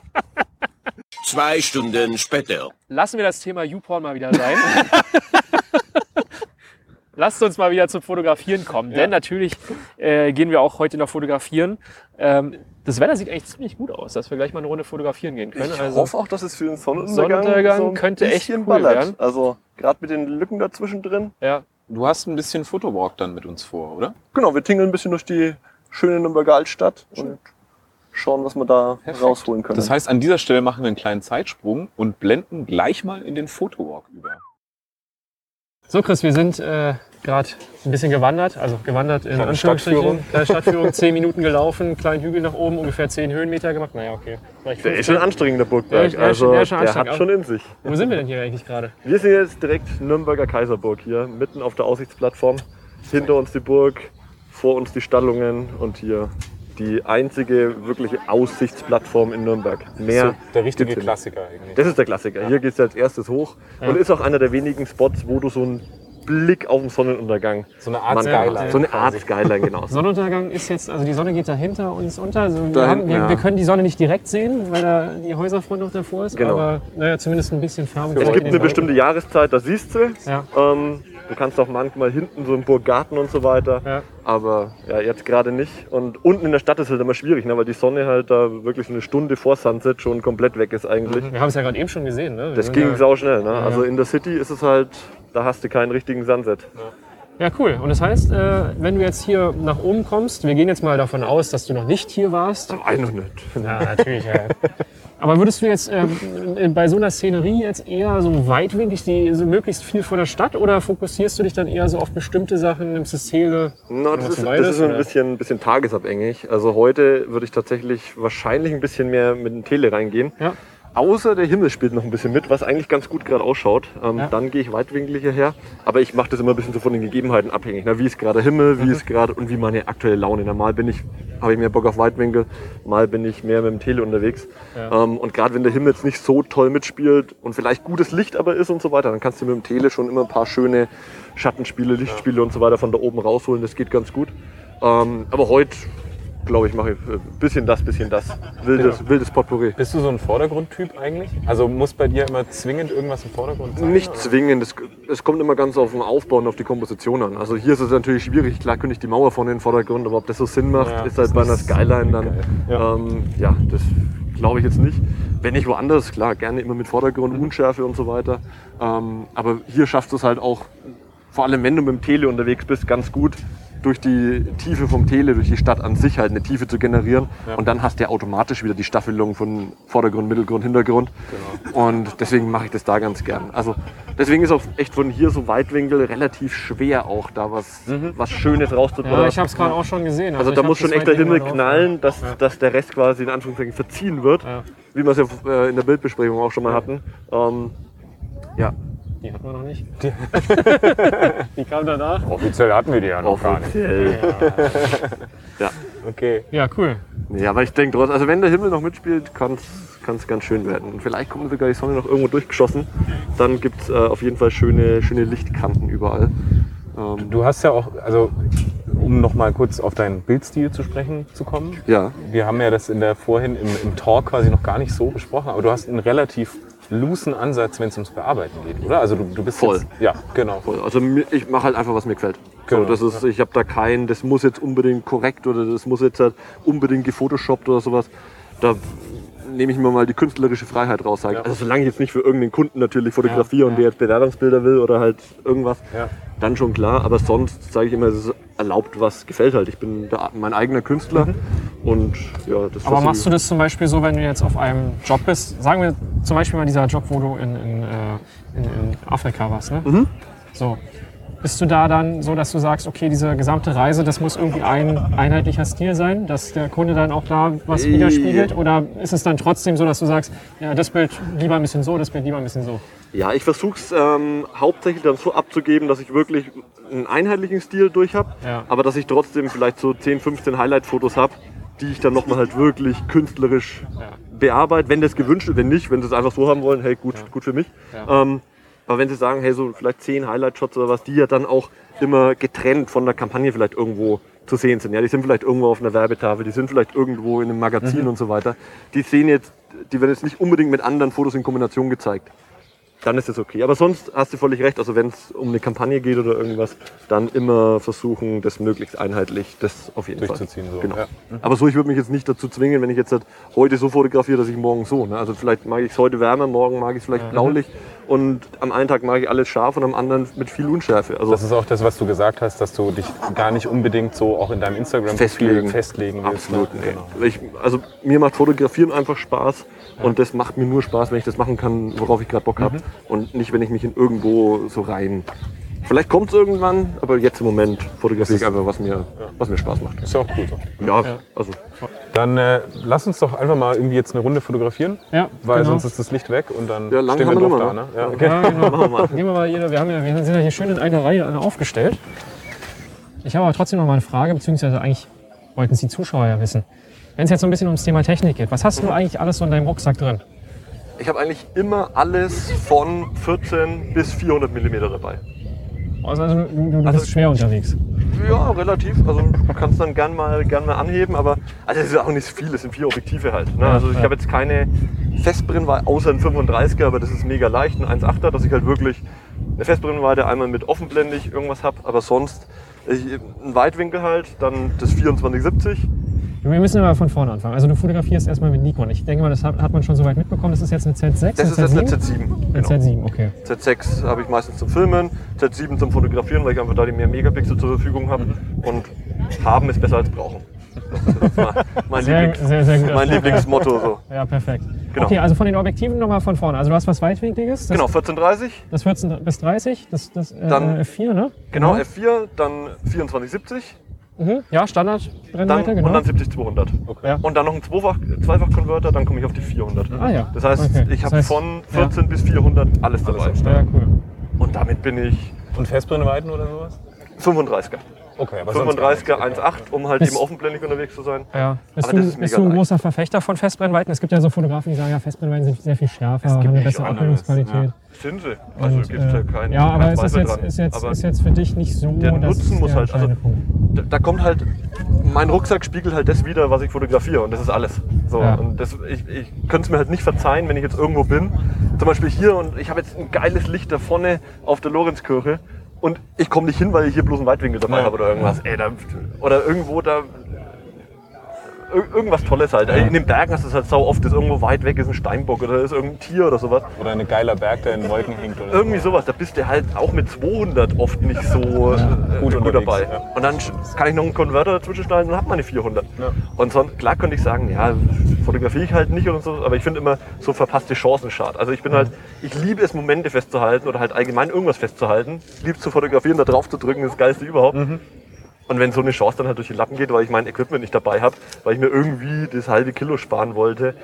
Zwei Stunden später.
Lassen wir das Thema YouPorn mal wieder sein. Lasst uns mal wieder zum Fotografieren kommen. Denn natürlich äh, gehen wir auch heute noch fotografieren. Ähm, das Wetter sieht eigentlich ziemlich gut aus, dass wir gleich mal eine Runde fotografieren gehen können.
ich
also,
hoffe auch, dass es für den Sonnenuntergang,
Sonnenuntergang
so ein
könnte echt
bisschen
cool
ballert.
werden.
Also gerade mit den Lücken dazwischen drin.
ja.
Du hast ein bisschen Fotowalk dann mit uns vor, oder?
Genau, wir tingeln ein bisschen durch die schöne Nürnberger Altstadt und schauen, was wir da
Perfekt.
rausholen können.
Das heißt, an dieser Stelle machen wir einen kleinen Zeitsprung und blenden gleich mal in den Fotowalk über.
So Chris, wir sind äh, gerade ein bisschen gewandert, also gewandert in
Kleine
Anführungsstrichen.
Stadtführung.
Kleine Stadtführung, zehn Minuten gelaufen, kleinen Hügel nach oben, ungefähr zehn Höhenmeter gemacht. Naja, okay. Vielleicht
der ist
fünfzehn.
schon anstrengend, der Burgberg.
Der ist- der ist
also
schon- der ist schon
der
anstrengend,
hat schon in sich.
Wo sind wir denn hier eigentlich gerade?
Wir sind jetzt direkt Nürnberger Kaiserburg hier, mitten auf der Aussichtsplattform. Hinter uns die Burg, vor uns die Stallungen und hier die einzige wirkliche Aussichtsplattform in Nürnberg. Mehr
So, der richtige
gibt's hier nicht.
Klassiker eigentlich.
Das ist der Klassiker. Hier geht es als erstes hoch
Ja.
und ist auch einer der wenigen Spots, wo du so einen Blick auf den Sonnenuntergang.
So eine Art
Man-
Skyline.
So eine Art Skyline, genau.
Sonnenuntergang ist jetzt, also die Sonne geht dahinter uns unter. Also wir,
Da
haben,
hinten,
wir,
ja.
wir können die Sonne nicht direkt sehen, weil da die Häuserfront noch davor ist.
Genau.
Aber naja, zumindest ein bisschen Färbung.
Es
in
gibt
den
eine
Wolken.
bestimmte Jahreszeit, da siehst du.
Ja.
Ähm, du kannst auch manchmal hinten so im Burggarten und so weiter.
Ja.
Aber ja, jetzt gerade nicht. Und unten in der Stadt ist halt immer schwierig, ne, weil die Sonne halt da wirklich so eine Stunde vor Sunset schon komplett weg ist eigentlich.
Wir haben es ja gerade eben schon gesehen. Ne? Wir
Das
sind
ging
ja,
sau schnell. Ne? Also in der City ist es halt, da hast du keinen richtigen Sunset.
ja, cool. Und das heißt, äh, wenn du jetzt hier nach oben kommst, wir gehen jetzt mal davon aus, dass du noch nicht hier warst.
Nein, noch nicht.
Ja, natürlich. Ja. Aber würdest du jetzt ähm, bei so einer Szenerie jetzt eher so weitwinklig die, so möglichst viel vor der Stadt oder fokussierst du dich dann eher so auf bestimmte Sachen, nimmst du Szene?
Na, das,
was
ist,
du
das
meidest,
ist so ein
oder?
bisschen, ein bisschen tagesabhängig. Also heute würde ich tatsächlich wahrscheinlich ein bisschen mehr mit dem Tele reingehen.
Ja.
Außer der Himmel spielt noch ein bisschen mit, was eigentlich ganz gut gerade ausschaut. Ähm,
Ja.
Dann gehe ich weitwinkliger her. Aber ich mache das immer ein bisschen so von den Gegebenheiten abhängig. Ne? Wie ist gerade Himmel, wie
Mhm.
ist gerade und wie meine aktuelle Laune. Na, mal bin ich, habe ich mehr Bock auf Weitwinkel, mal bin ich mehr mit dem Tele unterwegs.
Ja.
Ähm, und gerade wenn der Himmel jetzt nicht so toll mitspielt und vielleicht gutes Licht aber ist und so weiter, dann kannst du mit dem Tele schon immer ein paar schöne Schattenspiele, Lichtspiele und so weiter von da oben rausholen. Das geht ganz gut. Ähm, aber heute, glaube ich, mache ich ein bisschen das, bisschen das. Wildes,
Ja.
wildes Potpourri.
Bist du so ein Vordergrundtyp eigentlich? Also muss bei dir immer zwingend irgendwas im Vordergrund sein?
Nicht
oder?
zwingend, es, es kommt immer ganz auf den Aufbau und auf die Komposition an. Also hier ist es natürlich schwierig, klar könnte ich die Mauer vorne in den Vordergrund, aber ob das so Sinn macht,
Ja,
ist halt bei einer Skyline dann,
Ja.
ähm, ja, das glaube ich jetzt nicht. Wenn ich woanders, klar, gerne immer mit Vordergrund, Unschärfe und so weiter. Ähm, aber hier schaffst du es halt auch, vor allem wenn du mit dem Tele unterwegs bist, ganz gut durch die Tiefe vom Tele, durch die Stadt an sich halt eine Tiefe zu generieren.
Ja.
Und dann hast du ja automatisch wieder die Staffelung von Vordergrund, Mittelgrund, Hintergrund.
Genau.
Und deswegen mache ich das da ganz gern. Also deswegen ist auch echt von hier so Weitwinkel relativ schwer auch da was, was Schönes rauszubringen.
Ja, ich habe es gerade auch schon gesehen.
Also
ich
da
hab
muss schon
das
echt der
Weitwinkel
Himmel
drauf.
knallen, dass,
Ja.
dass der Rest quasi in Anführungszeichen verziehen wird.
Ja.
Wie wir es ja äh, in der Bildbesprechung auch schon mal hatten. Ähm, ja,
Die hatten wir noch nicht. Die kam danach.
Offiziell hatten wir die ja noch gar nicht.
offiziell. Ja.
Okay.
Ja, cool.
Ja, aber ich denke trotzdem, also wenn der Himmel noch mitspielt, kann es ganz schön werden. Und vielleicht kommt sogar die Sonne noch irgendwo durchgeschossen. Dann gibt es äh, auf jeden Fall schöne, schöne Lichtkanten überall. Ähm,
Du hast ja auch, also um noch mal kurz auf deinen Bildstil zu sprechen zu kommen.
ja,
Wir haben ja das in der vorhin im, im Talk quasi noch gar nicht so besprochen, aber du hast einen relativ loosen Ansatz, wenn es ums Bearbeiten geht, oder? Also du, du bist
Voll.
Jetzt, ja, genau.
voll. Also mir- ich mache halt einfach, was mir gefällt. So,
Genau,
das ist, ich habe da kein, das muss jetzt unbedingt korrekt oder das muss jetzt halt unbedingt gefotoshoppt oder sowas. Da nehme ich mir mal die künstlerische Freiheit raus. Sage.
Ja.
Also solange ich jetzt nicht für irgendeinen Kunden natürlich fotografiere
Ja,
und
ja.
der jetzt Bewerbungsbilder will oder halt irgendwas,
Ja.
dann schon klar. Aber sonst sage ich immer, es ist erlaubt, was gefällt halt. Ich bin der, mein eigener Künstler und ja, das
Aber
was
machst
ich-
du das zum Beispiel so, wenn du jetzt auf einem Job bist? Sagen wir zum Beispiel mal dieser Job, wo du in, in, äh, in, in Afrika warst. Ne?
Mhm.
So. Bist du da dann so, dass du sagst, okay, diese gesamte Reise, das muss irgendwie ein einheitlicher Stil sein, dass der Kunde dann auch da was widerspiegelt? Oder ist es dann trotzdem so, dass du sagst, ja, das Bild lieber ein bisschen so, das Bild lieber ein bisschen so?
Ja, ich versuche es ähm, hauptsächlich dann so abzugeben, dass ich wirklich einen einheitlichen Stil durch habe,
Ja.
aber dass ich trotzdem vielleicht so zehn, fünfzehn Highlight-Fotos habe, die ich dann nochmal halt wirklich künstlerisch
Ja.
bearbeite, wenn das gewünscht ist, wenn nicht, wenn sie es einfach so haben wollen, hey, gut, gut für mich.
Ja.
Ähm, aber wenn sie sagen, hey, so vielleicht zehn Highlight-Shots oder was, die ja dann auch immer getrennt von der Kampagne vielleicht irgendwo zu sehen sind. Ja, die sind vielleicht irgendwo auf einer Werbetafel, die sind vielleicht irgendwo in einem Magazin
Mhm.
und so weiter. Die sehen jetzt, die werden jetzt nicht unbedingt mit anderen Fotos in Kombination gezeigt. Dann ist es okay. Aber sonst hast du völlig recht. Also wenn es um eine Kampagne geht oder irgendwas, dann immer versuchen, das möglichst einheitlich, das auf jeden
Durchzuziehen,
Fall.
so.
Genau.
Ja.
Aber so, ich würde mich jetzt nicht dazu zwingen, wenn ich jetzt halt heute so fotografiere, dass ich morgen so. Ne? Also vielleicht mag ich es heute wärmer, morgen mag ich es vielleicht blaulicht und am einen Tag mag ich alles scharf und am anderen mit viel Unschärfe. Also
Das ist auch das, was du gesagt hast, dass du dich gar nicht unbedingt so auch in deinem Instagram-Profil
Festlegen.
festlegen willst.
absolut.
Ne?
Nee.
Genau.
Ich, also mir macht Fotografieren einfach Spaß und das macht mir nur Spaß, wenn ich das machen kann, worauf ich gerade Bock habe und nicht, wenn ich mich in irgendwo so rein. Vielleicht kommt es irgendwann, aber jetzt im Moment fotografiere ich einfach, was mir, was mir Spaß macht.
Ist ja auch cool so.
Ja, also
Dann äh, lass uns doch einfach mal irgendwie jetzt eine Runde fotografieren,
Ja,
weil
genau.
sonst ist das Licht weg und dann
Ja, lang
stehen wir
haben wir
doof
noch,
da.
ne?
Ne? Ja, okay.
Ja, genau.
machen wir mal.
Gehen wir mal jeder, wir, haben ja, wir sind ja hier schön in einer Reihe aufgestellt. Ich habe aber trotzdem noch mal eine Frage, beziehungsweise eigentlich wollten es die Zuschauer ja wissen. Wenn es jetzt so ein bisschen ums Thema Technik geht, was hast du eigentlich alles so in deinem Rucksack drin?
Ich habe eigentlich immer alles von vierzehn bis vierhundert Millimeter dabei.
Also du, du bist
Also-
schwer unterwegs.
Ja, relativ. Also du kannst dann gern mal, gern mal anheben, aber also es ist auch nicht viel, es sind vier Objektive halt. Ne? Also ich
ja.
habe jetzt keine Festbrennweite, außer ein fünfunddreißiger, aber das ist mega leicht, ein eins Komma achter, dass ich halt wirklich eine Festbrennweite einmal mit offenblendig irgendwas habe, aber sonst ich, ein Weitwinkel halt, dann das vierundzwanzig siebzig.
Wir müssen aber von vorne anfangen. Also du fotografierst erstmal mit Nikon. Ich denke mal, das hat, hat man schon so weit mitbekommen. Das ist jetzt eine Z sechs?
Das ist jetzt eine Z sieben.
Eine
Genau.
Z sieben, okay.
Z sechs habe ich meistens zum Filmen, Z sieben zum Fotografieren, weil ich einfach da die mehr Megapixel zur Verfügung habe. Und haben ist besser als brauchen. Das ist mein, mein,
Sehr,
Lieblings,
sehr, sehr gut.
mein Lieblingsmotto. So.
Ja, perfekt.
Genau.
Okay, also von den Objektiven nochmal von vorne. Also du hast was Weitwinkliges. Das,
Genau, vierzehn dreißig,
Das vierzehn bis dreißig, das, das äh,
Dann-
F vier, ne?
genau F vier, dann vierundzwanzig siebzig,
Mhm. Ja,
dann,
Standardbrennweite, genau.
und dann siebzig zweihundert.
Ja.
Und dann noch ein Zweifach- Zweifach-Converter, dann komme ich auf die vierhundert.
Ah ja.
Das heißt,
Okay.
ich
Das
habe
heißt,
von vierzehn bis vierhundert alles dabei.
Ja, cool.
Und damit bin ich
Und Festbrennweiten oder sowas?
fünfunddreißiger.
Okay, aber
fünfunddreißiger eins Komma acht, um halt
Ist-
eben offenblendig unterwegs zu sein.
Ja. Bist,
Aber
du,
das ist
bist
mega
du ein
leicht.
großer Verfechter von Festbrennweiten? Es gibt ja so Fotografen, die sagen, ja, Festbrennweiten sind sehr viel schärfer, haben
gibt
eine
nicht
bessere
anderes,
Abbildungsqualität.
Sind sie. Also
Und,
gibt es ja
äh,
keinen
ja, aber
keinen
es ist
Zweifel
jetzt,
dran.
ist, jetzt,
Aber
ist jetzt für dich nicht so
der
das
Nutzen muss
der
halt, also
entscheidende Punkt.
da, da kommt halt, mein Rucksack spiegelt halt das wider, was ich fotografiere und das ist alles. So,
Ja.
und das, ich, ich könnte es mir halt nicht verzeihen, wenn ich jetzt irgendwo bin, zum Beispiel hier und ich habe jetzt ein geiles Licht da vorne auf der Lorenzkirche und ich komme nicht hin, weil ich hier bloß einen Weitwinkel dabei
Ja.
habe oder irgendwas. Ey, da, oder irgendwo da ir- irgendwas Tolles halt. In den Bergen hast du es halt sau oft, das ist irgendwo weit weg, ist ein Steinbock oder ist irgendein Tier oder sowas.
Oder ein geiler Berg, der in den Wolken hängt. Oder
Irgendwie sowas, da bist du halt auch mit zweihundert oft nicht so äh,
Gut
gut,
unterwegs,
dabei.
ja.
Und dann sch- kann ich noch einen Konverter dazwischen schneiden und hab meine vierhundert.
Ja.
Und sonst, klar könnte ich sagen, ja, fotografiere ich halt nicht und so, aber ich finde immer so verpasste Chancen schade. Also ich bin halt, ich liebe es, Momente festzuhalten oder halt allgemein irgendwas festzuhalten. Ich liebe es zu fotografieren, da drauf zu drücken, das Geilste überhaupt. Und wenn so eine Chance dann halt durch die Lappen geht, weil ich mein Equipment nicht dabei habe, weil ich mir irgendwie das halbe Kilo sparen wollte,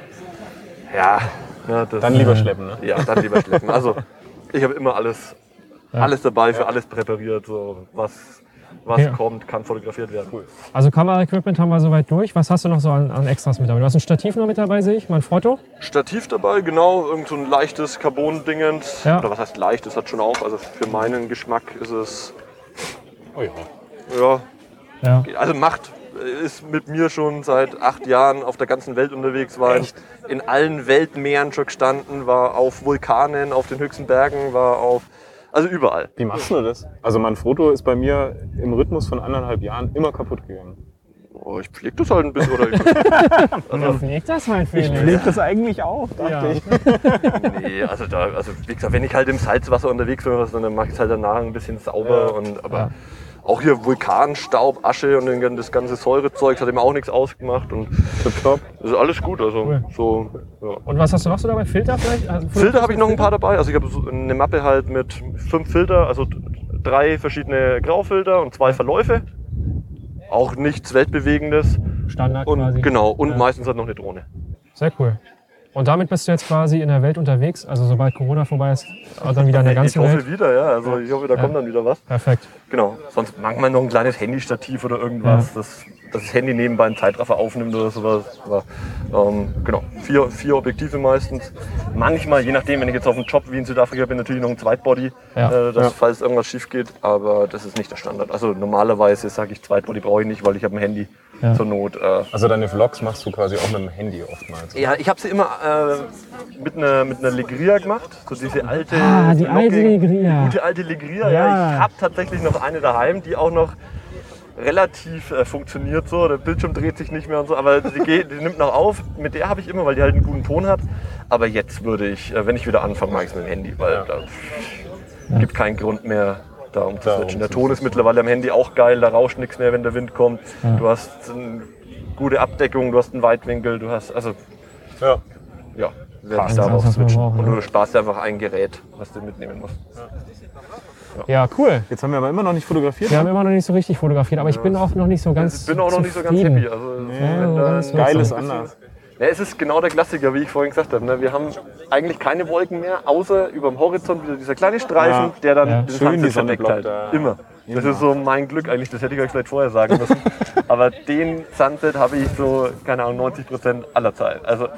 ja, ja das,
Dann lieber schleppen, ne?
ja, dann lieber schleppen. Also ich habe immer alles, alles dabei, für alles präpariert. So, was was
Ja.
kommt, kann fotografiert werden. Cool.
Also Kameraequipment haben wir soweit durch. Was hast du noch so an, an Extras mit dabei? Du hast ein Stativ noch mit dabei, sehe ich, mal ein Foto.
Stativ dabei, genau, irgend so ein leichtes Carbon-Dingens.
Ja.
Oder was heißt leicht, das hat schon auch. Also für meinen Geschmack ist es,
Oh ja.
ja,
Ja.
also macht, ist mit mir schon seit acht Jahren auf der ganzen Welt unterwegs, war in, in allen Weltmeeren schon gestanden, war auf Vulkanen, auf den höchsten Bergen, war auf, also überall.
Wie machst du das? Also mein Foto ist bei mir im Rhythmus von anderthalb Jahren immer kaputt gegangen.
Oh, ich pflege das halt ein bisschen. Oder ich,
Also, pflegt das mein Felix?
Legt das eigentlich auf, dachte
Ja.
ich.
nee, also, da, also wie gesagt, wenn ich halt im Salzwasser unterwegs bin, dann mache ich es halt danach ein bisschen sauber.
Ja.
Und, aber
Ja.
auch hier Vulkanstaub, Asche und den- das ganze Säurezeug hat ihm auch nichts ausgemacht. Und
Tipptopp.
das ist alles gut. Also,
Cool.
so, ja.
Und was hast du noch so dabei? Filter vielleicht? Also,
Filter habe ich noch ein paar dabei. Also ich habe so eine Mappe halt mit fünf Filter, also d- drei verschiedene Graufilter und zwei Verläufe. Auch nichts Weltbewegendes.
Standard
Und
quasi.
genau, und
Ja.
meistens halt noch eine Drohne.
Sehr cool. Und damit bist du jetzt quasi in der Welt unterwegs. Also sobald Corona vorbei ist, auch dann wieder in der
Ich
ganzen
hoffe
Welt.
wieder, ja. Also ich hoffe, da kommt dann wieder was.
Perfekt.
Genau. Sonst manchmal noch ein kleines Handystativ oder irgendwas, das, das das Handy nebenbei einen Zeitraffer aufnimmt oder sowas. Aber, ähm, genau, vier, vier Objektive meistens. Manchmal, je nachdem, wenn ich jetzt auf einem Job wie in Südafrika bin, natürlich noch ein Zweitbody,
Ja.
äh, dass,
Ja.
falls irgendwas schief geht. Aber das ist nicht der Standard. Also normalerweise sage ich, Zweitbody brauche ich nicht, weil ich habe ein Handy
Ja.
zur Not. Äh,
Also deine Vlogs machst du quasi auch mit dem Handy oftmals.
ja, ich habe sie immer äh, mit einer mit einer Legria gemacht, so diese alte,
Ah, die alte
Vlogging-
Legria.
gute alte Legria. Ja.
Ja.
Ich habe tatsächlich noch eine daheim, die auch noch relativ äh, funktioniert so. Der Bildschirm dreht sich nicht mehr und so, aber die, geht, die nimmt noch auf. Mit der habe ich immer, weil die halt einen guten Ton hat. Aber jetzt würde ich, äh, wenn ich wieder anfange, mache ich es mit dem Handy, weil
Ja.
da gibt keinen Grund mehr. Da um zu
Da
switchen. Der
umzuswitchen.
Ton ist mittlerweile am Handy auch geil, da rauscht nichts mehr, wenn der Wind kommt. Du hast eine gute Abdeckung, du hast einen Weitwinkel, du hast, also
Ja.
ja, werde
Krass,
ich darauf
das, was wir
switchen.
brauchen,
Und
ne?
du sparst dir einfach ein Gerät, was du mitnehmen musst.
Ja, cool.
Jetzt haben wir aber immer noch nicht fotografiert.
Wir haben immer noch nicht so richtig fotografiert, aber ich bin auch noch nicht so ganz
Ich bin auch noch nicht so ganz
zufrieden.
happy. Also,
Ja,
wenn da
ganz
ein
Geiles
bisschen-
anders.
Ja, es ist genau der Klassiker, wie ich vorhin gesagt habe. Ne? Wir haben eigentlich keine Wolken mehr, außer über dem Horizont wieder dieser kleine Streifen,
Ja.
der dann
Ja.
den
Schön die
Sunset
Sonne
verdeckt halt.
blockt da.
Immer. Das ist so mein Glück eigentlich, das hätte ich euch vielleicht vorher sagen müssen. Aber den Sunset habe ich so, keine Ahnung, neunzig Prozent aller Zeit. Also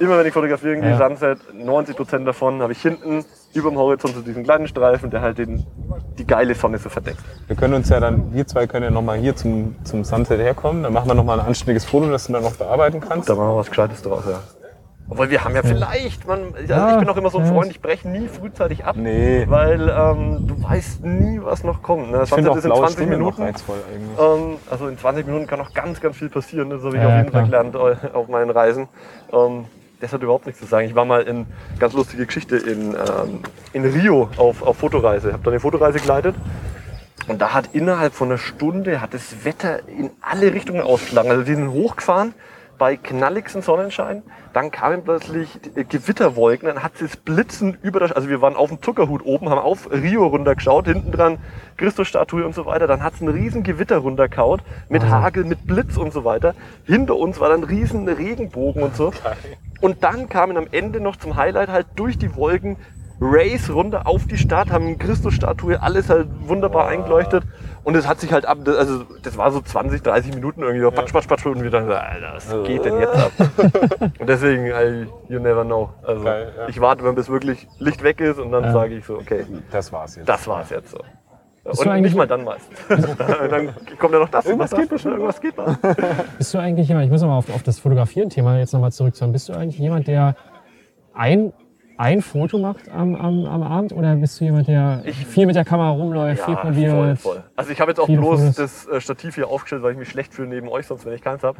immer wenn ich fotografiere, irgendwie
Ja.
Sunset, neunzig Prozent davon habe ich hinten über dem Horizont so diesen kleinen Streifen, der halt den, die geile Sonne so verdeckt.
Wir können uns ja dann, wir zwei können ja nochmal hier zum, zum Sunset herkommen. Dann machen wir nochmal ein anständiges Foto, das du dann noch bearbeiten kannst.
Da machen wir was Gescheites draus, ja. Obwohl wir haben ja vielleicht, man, also
Ja,
ich bin auch immer so ein
ja.
Freund, ich breche nie frühzeitig ab,
Nee.
weil ähm, du weißt nie, was noch kommt. Ne?
Ich finde auch
ist in
blaue
zwanzig
Stunde noch
Minuten.
reizvoll eigentlich.
Ähm, also in zwanzig Minuten kann noch ganz, ganz viel passieren. Das habe ich
Ja,
auf jeden
klar.
Fall gelernt äh, auf meinen Reisen. Ähm, das hat überhaupt nichts zu sagen. Ich war mal in, ganz lustige Geschichte, in, ähm, in Rio auf, auf Fotoreise. Ich habe da eine Fotoreise geleitet. Und da hat innerhalb von einer Stunde hat das Wetter in alle Richtungen ausgeschlagen. Also die sind hochgefahren bei knalligsten Sonnenschein. Dann kamen plötzlich Gewitterwolken, dann hat es Blitzen über das, also wir waren auf dem Zuckerhut oben, haben auf Rio runtergeschaut, hinten dran Christusstatue und so weiter. Dann hat es einen riesen Gewitter runtergehaut mit Hagel, mit Blitz und so weiter. Hinter uns war dann ein riesen Regenbogen und so. Und dann kamen am Ende noch zum Highlight halt durch die Wolken Race runter auf die Stadt, haben eine Christusstatue, alles halt wunderbar eingeleuchtet. Und es hat sich halt ab, also das war so zwanzig, dreißig Minuten irgendwie, so patsch, patsch, patsch, und wir dachten, Alter, was geht denn jetzt ab? Und deswegen, I, you never know. Also
Geil, ja.
ich warte, wenn bis wirklich Licht weg ist und dann
Ja.
sage ich so, okay,
Das war's jetzt.
das war's jetzt so.
du
Und
eigentlich-
nicht mal dann meistens. Dann kommt ja noch das.
Irgendwas
das,
geht
das, irgendwas geht noch.
Bist du eigentlich jemand, ich muss nochmal auf, auf das Fotografieren-Thema jetzt nochmal zurückzukommen, bist du eigentlich jemand, der ein, ein Foto macht am, am, am Abend oder bist du jemand, der
Ich-
viel mit der Kamera rumläuft, viel probiert?
voll, voll. Also ich habe jetzt auch
Viele
bloß
Fotos.
das äh, Stativ hier aufgestellt, weil ich mich schlecht fühle neben euch, sonst wenn ich keins habe.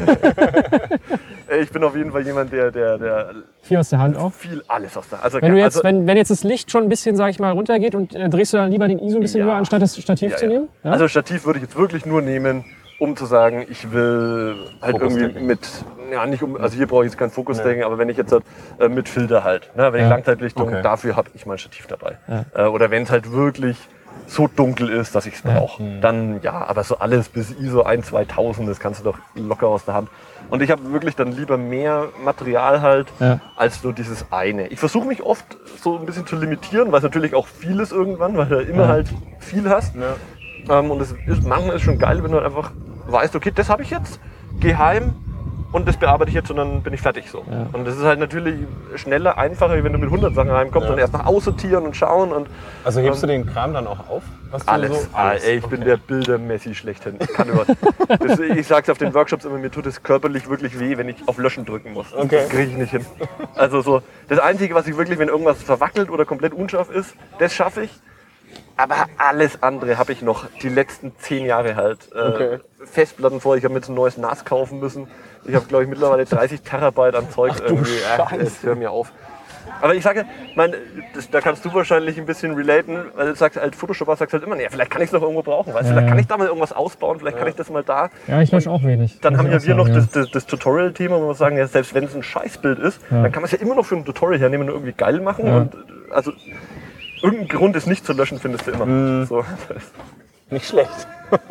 Ich bin auf jeden Fall jemand, der, der, der
Viel aus der Hand auch?
viel alles aus der. Also,
Wenn, du jetzt,
also,
wenn, wenn jetzt das Licht schon ein bisschen, sag ich mal, runtergeht und äh, drehst du dann lieber den I S O ein bisschen
Ja.
höher, anstatt das Stativ
ja,
zu
ja.
nehmen? Ja?
Also Stativ würde ich jetzt wirklich nur nehmen, um zu sagen, ich will halt irgendwie
Fokusdenken.
mit, ja nicht um, also hier brauche ich jetzt kein Fokusdenken, aber wenn ich jetzt halt, äh, mit Filter halt, ne, wenn
Ja.
ich Langzeitlichtung,
Okay.
dafür habe ich mein Stativ dabei.
Ja.
Äh, oder wenn es halt wirklich so dunkel ist, dass ich es brauche,
Mhm.
dann ja, aber so alles bis I S O ein, zweitausend, das kannst du doch locker aus der Hand. Und ich habe wirklich dann lieber mehr Material halt,
Ja.
als nur dieses eine. Ich versuche mich oft so ein bisschen zu limitieren, weil es natürlich auch viel ist irgendwann, weil du immer
Ja.
halt viel hast. Ähm, und es ist, manchmal ist es schon geil, wenn du halt einfach weißt, okay, das habe ich jetzt, geh heim und das bearbeite ich jetzt und dann bin ich fertig so.
Ja.
Und das ist halt natürlich schneller, einfacher, wie wenn du mit hundert Sachen heimkommst
Ja.
und erst noch aussortieren und schauen und
Also hebst du den Kram dann auch auf? Was du
alles.
So?
Ah, ey, ich bin der Bilder-Messi schlechthin. Ich kann über das, ich sag's auf den Workshops immer, mir tut es körperlich wirklich weh, wenn ich auf Löschen drücken muss.
Okay.
Das kriege ich nicht hin. Also so, das Einzige, was ich wirklich, wenn irgendwas verwackelt oder komplett unscharf ist, das schaffe ich. Aber alles andere habe ich noch die letzten zehn Jahre halt. Äh,
Okay.
Festplatten vor, ich habe mir jetzt ein neues N A S kaufen müssen. Ich habe, glaube ich, mittlerweile dreißig Terabyte an Zeug. irgendwie. Ach,
Scheiße.
jetzt hör mir auf. Aber ich sage, mein, das, da kannst du wahrscheinlich ein bisschen relaten, weil du sagst, als Photoshopper sagst halt immer, nee, vielleicht kann ich es noch irgendwo brauchen, weißt du,
Ja,
vielleicht
ja.
kann ich da mal irgendwas ausbauen, vielleicht kann ich das mal da.
Ja, ich lösche auch wenig.
Dann
muss
haben
ich
ja
auch
wir noch
sagen,
das, das, das Tutorial-Thema, wo wir sagen, ja, selbst wenn es ein Scheißbild ist,
Ja.
dann kann man es ja immer noch für ein Tutorial hernehmen und irgendwie geil machen.
Ja.
Und also irgendeinen Grund, es nicht zu löschen, findest du immer.
Mhm.
So.
Nicht schlecht.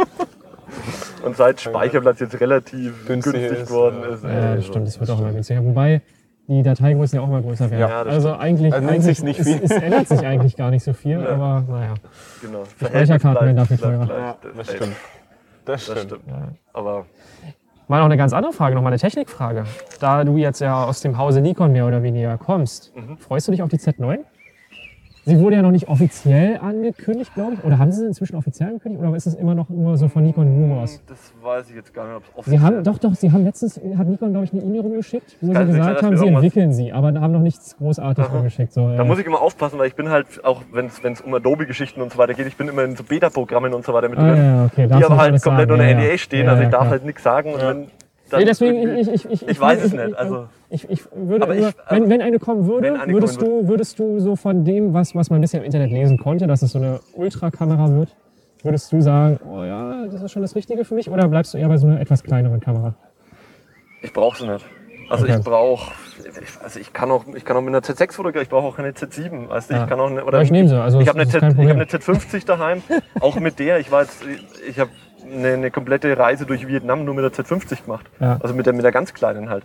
Und seit Speicherplatz jetzt relativ
Günstig
günstig
ist,
geworden
ja.
ist.
Ja,
ey,
das
so.
stimmt, das wird auch immer günstiger. Wobei die Dateigrößen ja auch immer größer werden.
Ja, das
also eigentlich,
Also nimmt
eigentlich
sich nicht
es,
viel.
es ändert sich eigentlich gar nicht so viel,
Ja.
aber naja.
Genau.
Speicherkarten werden dafür
bleibt-
teurer.
bleibt-
Ja,
bleibt-
das
ey,
stimmt. Das
Das
stimmt.
stimmt. Aber
Mal noch eine ganz andere Frage, noch mal eine Technikfrage. Da du jetzt ja aus dem Hause Nikon mehr oder weniger kommst,
Mhm.
freust du dich auf die Z neun? Sie wurde ja noch nicht offiziell angekündigt, glaube ich. Oder haben sie sie inzwischen offiziell angekündigt? Oder ist es immer noch nur so von Nikon Rumors?
das weiß ich jetzt gar nicht, ob es
Sie haben, doch, doch, sie haben letztens, hat Nikon, glaube ich, eine E-Mail rumgeschickt, wo
Kann
sie
nicht sein,
gesagt
dass
haben,
wir
sie
irgendwas-
entwickeln sie, aber haben noch nichts großartig
Aha.
rumgeschickt. So,
Da
ja.
muss ich immer aufpassen, weil ich bin halt, auch wenn es um Adobe-Geschichten und so weiter geht, ich bin immer in so Beta-Programmen und so weiter mit
Ah,
drin,
ja, okay,
die
darfst du
aber
nicht
halt
alles
komplett
sagen.
unter
Ja,
N D A
ja.
stehen,
Ja,
also ich
ja,
darf
klar.
halt nichts sagen. Und
Ja.
wenn dann
Nee, deswegen,
irgendwie-
ich, ich, ich, ich,
Ich weiß es nicht, also-
Ich, ich würde,
Aber ich-
nur, wenn, wenn eine kommen würde,
wenn eine
würdest,
kommen
du, würdest du so von dem, was, was man bisher im Internet lesen konnte, dass es so eine Ultrakamera wird, würdest du sagen, oh ja, das ist schon das Richtige für mich? Oder bleibst du eher bei so einer etwas kleineren Kamera?
Ich brauche sie nicht. Also
Okay.
ich brauche, also ich kann auch, ich kann auch mit einer Z sechs fotografieren, ich brauche auch keine Z sieben, weißt du,
Ja.
ich kann auch eine, oder
Ja, ich nehme sie, also
ich
das
habe eine,
ist
Z-
kein
ich
Problem.
hab eine Z fünfzig daheim, auch mit der, ich war jetzt, ich habe eine, eine komplette Reise durch Vietnam nur mit der Z fünfzig gemacht,
Ja.
also mit der, mit der ganz kleinen halt.
Ja.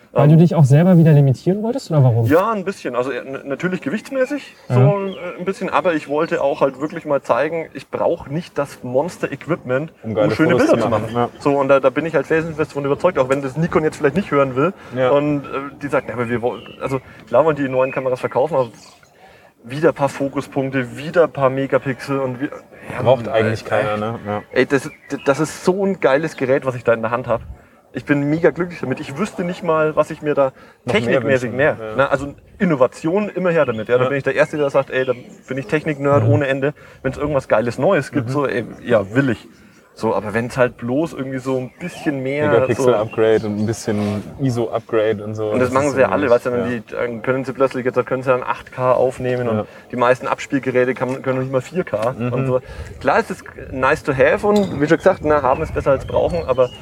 Weil
Ähm,
du dich auch selber wieder limitieren wolltest oder warum?
Ja, ein bisschen. Also äh, n- natürlich gewichtsmäßig,
Ja.
so äh, ein bisschen, aber ich wollte auch halt wirklich mal zeigen, ich brauche nicht das Monster-Equipment,
Um
um,
geile
schöne
Fotos
Bilder
zu
zu machen.
machen, ja.
So, und da, da bin ich halt felsenfest davon überzeugt, auch wenn das Nikon jetzt vielleicht nicht hören will.
Ja.
Und äh, die sagt, ja, aber wir wollen, also klar wollen die neuen Kameras verkaufen, aber wieder ein paar Fokuspunkte, wieder ein paar Megapixel und wir, ja,
Braucht
äh,
eigentlich
äh,
keiner, ne? Ja.
Ey, das, das ist so ein geiles Gerät, was ich da in der Hand habe. Ich bin mega glücklich damit. Ich wüsste nicht mal, was ich mir da
Noch
technikmäßig
mehr
mehr.
wünschen, ja.
Na, also Innovation immer her damit. Ja, da
Ja.
bin ich der Erste, der sagt, ey, da bin ich Technik-Nerd ohne Ende. Wenn es irgendwas Geiles Neues gibt, so, ey, ja, will ich. So, aber wenn es halt bloß irgendwie so ein bisschen mehr. So,
Megapixel-Upgrade und ein bisschen I S O-Upgrade und so.
und das, machen
ist
sie ja
irgendwie
alle, weißt du,
nicht-
dann, die, dann können sie plötzlich, jetzt können sie dann acht K aufnehmen
Ja.
und die meisten Abspielgeräte kann, können nicht mal vier K
Mhm.
und so. Klar, es ist nice to have und wie schon gesagt, na, haben ist besser als brauchen, aber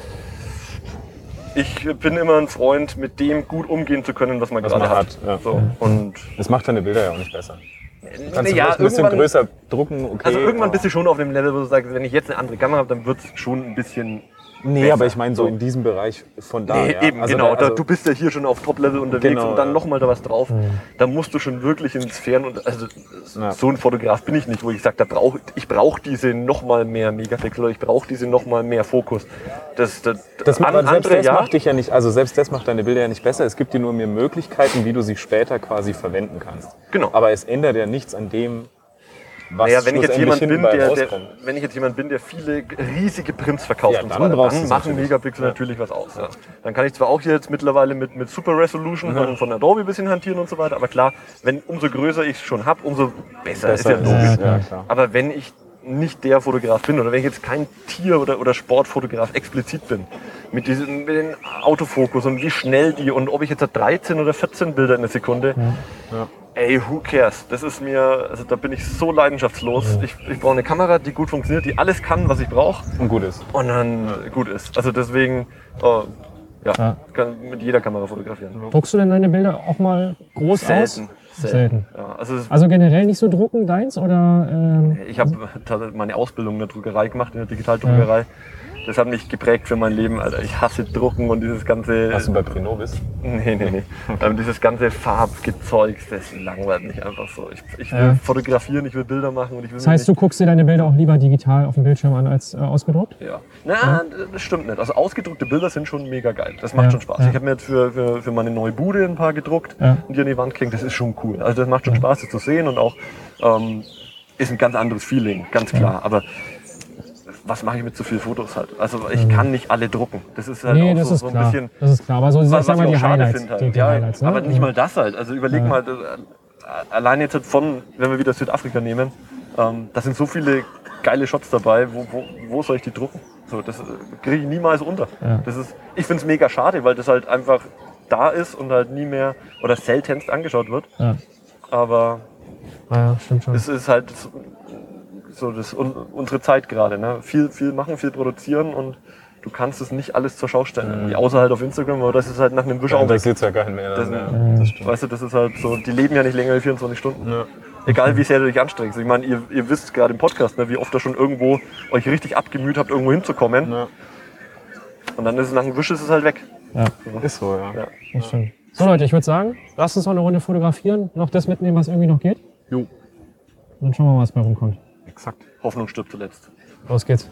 ich bin immer ein Freund, mit dem gut umgehen zu können, was man
Was
gerade
man
hat.
hat, ja.
So, und
Das macht deine Bilder ja auch nicht besser. Du kannst
ja,
ja, ein bisschen
irgendwann,
größer drucken, okay.
also irgendwann
aber-
bist du schon auf dem Level, wo du sagst, wenn ich jetzt eine andere Kamera habe, dann wird es schon ein bisschen.
Nee,
besser.
aber ich meine so
So.
in diesem Bereich von da.
Nee,
ja.
eben,
Also
genau.
da, also,
da, du bist ja hier schon auf Top-Level unterwegs
Genau,
und dann
ja.
nochmal da was drauf. Da musst du schon wirklich ins Fern und also
Ja.
so ein Fotograf bin ich nicht, wo ich sage, da brauch, ich brauche diese nochmal mehr Megapixel oder ich brauche diese nochmal mehr Fokus. Das, das,
das
an-
aber selbst
andere,
das
ja.
macht dich ja nicht, also selbst das macht deine Bilder ja nicht besser. Es gibt dir nur mehr Möglichkeiten, wie du sie später quasi verwenden kannst.
Genau.
Aber es ändert ja nichts an dem, was
Naja, wenn ich jetzt jemand
schlussendlich
bin,
hinten bei
der, der,
rauskommt.
wenn ich jetzt jemand bin, der viele riesige Prints verkauft
Ja,
und
dann
so weiter,
brauchst
dann
du's
machen
natürlich.
Megapixel
Ja.
natürlich was aus. Ja. Dann kann ich zwar auch jetzt mittlerweile mit, mit Super Resolution von, von Adobe ein bisschen hantieren und so weiter, aber klar, wenn umso größer ich es schon habe, umso besser,
Besser
ist ja
ist
logisch.
es, ja, klar.
Aber wenn ich nicht der Fotograf bin oder wenn ich jetzt kein Tier- oder, oder Sportfotograf explizit bin, mit diesem mit dem Autofokus und wie schnell die und ob ich jetzt dreizehn oder vierzehn Bilder in der Sekunde,
Ja.
ey, who cares? Das ist mir, also da bin ich so leidenschaftslos. Ich, ich brauche eine Kamera, die gut funktioniert, die alles kann, was ich brauche
Und gut ist.
und dann gut ist. Also deswegen, oh, ja,
Ja.
kann mit jeder Kamera fotografieren.
Druckst du denn deine Bilder auch mal groß
Selten.
aus? Selten.
Ja, also es-
Also generell nicht so drucken, deins? Oder, ähm,
ich habe meine Ausbildung in der Druckerei gemacht, in der Digitaldruckerei. Das hat mich geprägt für mein Leben, Alter. Ich hasse Drucken und dieses ganze...
Hast du bei Prinovis?
Nee, nee, nee. Ähm, dieses ganze Farbgezeugs, das langweilt mich einfach so. Ich, ich will
Ja.
fotografieren, ich will Bilder machen und ich will
das heißt, du guckst dir deine Bilder auch lieber digital auf dem Bildschirm an als äh, ausgedruckt?
Ja. Na, das stimmt nicht. Also ausgedruckte Bilder sind schon mega geil. Das macht
Ja,
schon Spaß.
ja.
Ich habe mir jetzt für, für, für meine neue Bude ein paar gedruckt
Ja.
und die an die Wand kriegen. Das ist schon cool. Also das macht schon Spaß, das zu sehen und auch ähm, ist ein ganz anderes Feeling, ganz klar. Aber was mache ich mit so vielen Fotos halt? Also ich kann nicht alle drucken. Das ist halt
Nee,
auch
das
so,
ist
so ein
klar.
bisschen...
Das ist klar. Aber so, ich
Was,
sag
was
mal
ich
die
auch schade
Highlights.
finde
Die,
halt.
die
Ja,
Highlights, ne?
aber nicht
Ja.
mal das halt. Also überleg
Ja.
mal, das, äh, allein jetzt halt von, wenn wir wieder Südafrika nehmen, ähm, da sind so viele geile Shots dabei. Wo, wo, wo soll ich die drucken? So, das äh, kriege ich niemals unter.
Ja.
Das ist, ich finde es mega schade, weil das halt einfach da ist und halt nie mehr oder seltenst angeschaut wird.
Ja.
Aber
Ja, stimmt schon.
es ist halt so, so das, un, unsere Zeit gerade. Ne? Viel, viel machen, viel produzieren und du kannst es nicht alles zur Schau stellen. Mhm. Außer halt auf Instagram, aber das ist halt nach einem Wisch
Ja,
auch
da
weg.
sitzt ja keinen mehr.
Das,
Dann, ja. Das stimmt.
weißt du, das ist halt so, die leben ja nicht länger als vierundzwanzig Stunden.
Ja.
Egal wie sehr du dich anstrengst. Ich meine, ihr, ihr wisst gerade im Podcast, ne, wie oft ihr schon irgendwo euch richtig abgemüht habt, irgendwo hinzukommen.
Ja.
Und dann ist es nach einem Wisch ist es halt weg.
Ja,
Ist so, ja.
Ja.
das stimmt. So Leute, ich würde sagen, lasst uns noch eine Runde fotografieren, noch das mitnehmen, was irgendwie noch geht.
Jo.
Dann schauen wir mal, was bei rumkommt.
Exakt.
Hoffnung stirbt zuletzt.
Los geht's.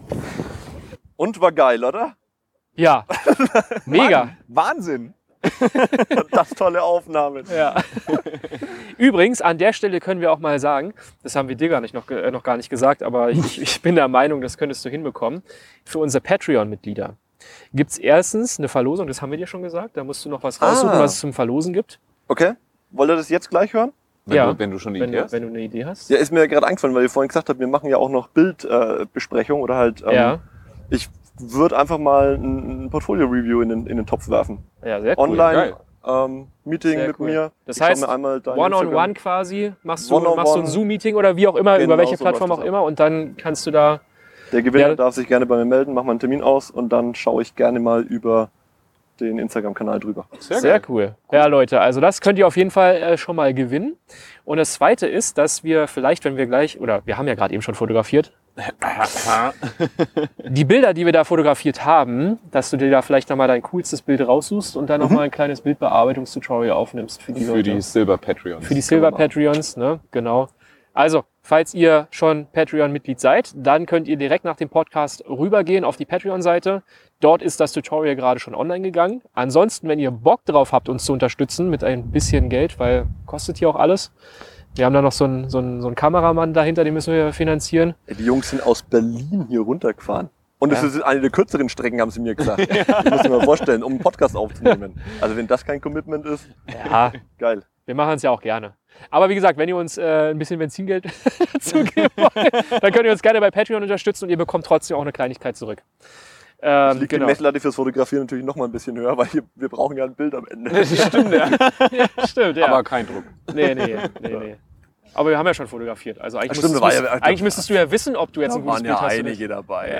Und war geil, oder?
Ja, mega.
Wahnsinn!
Das tolle Aufnahmen.
Ja. Übrigens, an der Stelle können wir auch mal sagen, das haben wir dir gar nicht noch, äh, noch gar nicht gesagt, aber ich, ich bin der Meinung, das könntest du hinbekommen. Für unsere Patreon-Mitglieder gibt es erstens eine Verlosung, das haben wir dir schon gesagt, da musst du noch was raussuchen,
Ah.
was es zum Verlosen gibt.
Okay. Wollt ihr das jetzt gleich hören?
Wenn,
Ja.
du, wenn du schon die
Wenn
Idee
du,
hast.
wenn du eine Idee hast.
Ja, ist mir gerade eingefallen, weil ihr vorhin gesagt habt, wir machen ja auch noch Bildbesprechung äh, Besprechung oder halt. Ähm,
Ja.
Ich würde einfach mal ein, ein Portfolio-Review in den, in den Topf werfen.
Ja, sehr cool.
Online, ähm, Meeting
Sehr
mit
cool.
mir.
Das
Ich schau
heißt,
mir einmal dein
One-on-one
Instagram-
quasi, machst du,
One-on-one.
machst du ein Zoom-Meeting oder wie auch immer,
Genau,
über welche
so
Plattform
läuft
auch
das
immer und dann kannst du da...
Der Gewinner
Ja.
darf sich gerne bei mir melden, mach mal einen Termin aus und dann schaue ich gerne mal über den Instagram-Kanal drüber.
Sehr,
Sehr
geil.
cool. Ja, Leute, also das könnt ihr auf jeden Fall äh, schon mal gewinnen. Und das Zweite ist, dass wir vielleicht, wenn wir gleich, oder wir haben ja gerade eben schon fotografiert, Die Bilder, die wir da fotografiert haben, dass du dir da vielleicht nochmal dein coolstes Bild raussuchst und dann nochmal ein kleines Bildbearbeitungstutorial aufnimmst für die
Für
Leute.
die Silver Patreons.
Für die Silver Patreons, ne? Genau. Also, falls ihr schon Patreon-Mitglied seid, dann könnt ihr direkt nach dem Podcast rübergehen auf die Patreon-Seite. Dort ist das Tutorial gerade schon online gegangen. Ansonsten, wenn ihr Bock drauf habt, uns zu unterstützen mit ein bisschen Geld, weil kostet hier auch alles. Wir haben da noch so einen, so einen, so einen Kameramann dahinter, den müssen wir finanzieren.
Die Jungs sind aus Berlin hier runtergefahren. Und das
Ja.
ist eine der kürzeren Strecken, haben sie mir gesagt. Ich muss mir mal vorstellen, um einen Podcast aufzunehmen. Also wenn das kein Commitment ist,
Ja,
geil.
wir machen es ja auch gerne. Aber wie gesagt, wenn ihr uns äh, ein bisschen Benzingeld dazu geben wollt, dann könnt ihr uns gerne bei Patreon unterstützen und ihr bekommt trotzdem auch eine Kleinigkeit zurück.
Das
Ähm,
liegt die Messlatte fürs Fotografieren natürlich noch mal ein bisschen höher, weil hier, wir brauchen ja ein Bild am Ende.
Das stimmt, ja.
Ja, stimmt, ja.
Aber kein Druck.
Nee, nee, nee, nee. Aber wir haben ja schon fotografiert. Also eigentlich,
Ach, stimmt,
müsstest,
da war ja-
eigentlich müsstest du ja wissen, ob du jetzt ein
Da
gutes
waren
Bild
ja
hast. oder
einige
nicht.
dabei.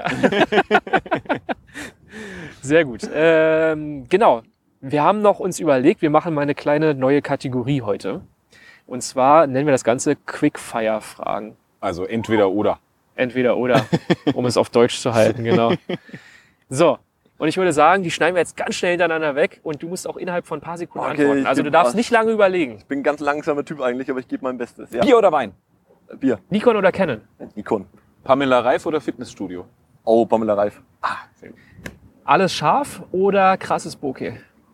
Sehr gut. Ähm, genau. Wir haben noch uns überlegt, wir machen mal eine kleine neue Kategorie heute. Und zwar nennen wir das Ganze Quickfire-Fragen.
Also entweder oder.
Entweder oder, um es auf Deutsch zu halten, genau. So, und ich würde sagen, die schneiden wir jetzt ganz schnell hintereinander weg und du musst auch innerhalb von ein paar Sekunden
Okay,
antworten.
ich
Also du
geb
darfst
was.
nicht lange überlegen.
Ich bin ein ganz langsamer Typ eigentlich, aber ich gebe mein Bestes. Ja.
Bier oder Wein?
Bier.
Nikon oder Canon?
Nikon.
Pamela Reif oder Fitnessstudio?
Oh, Pamela Reif.
Alles scharf oder krasses Bokeh?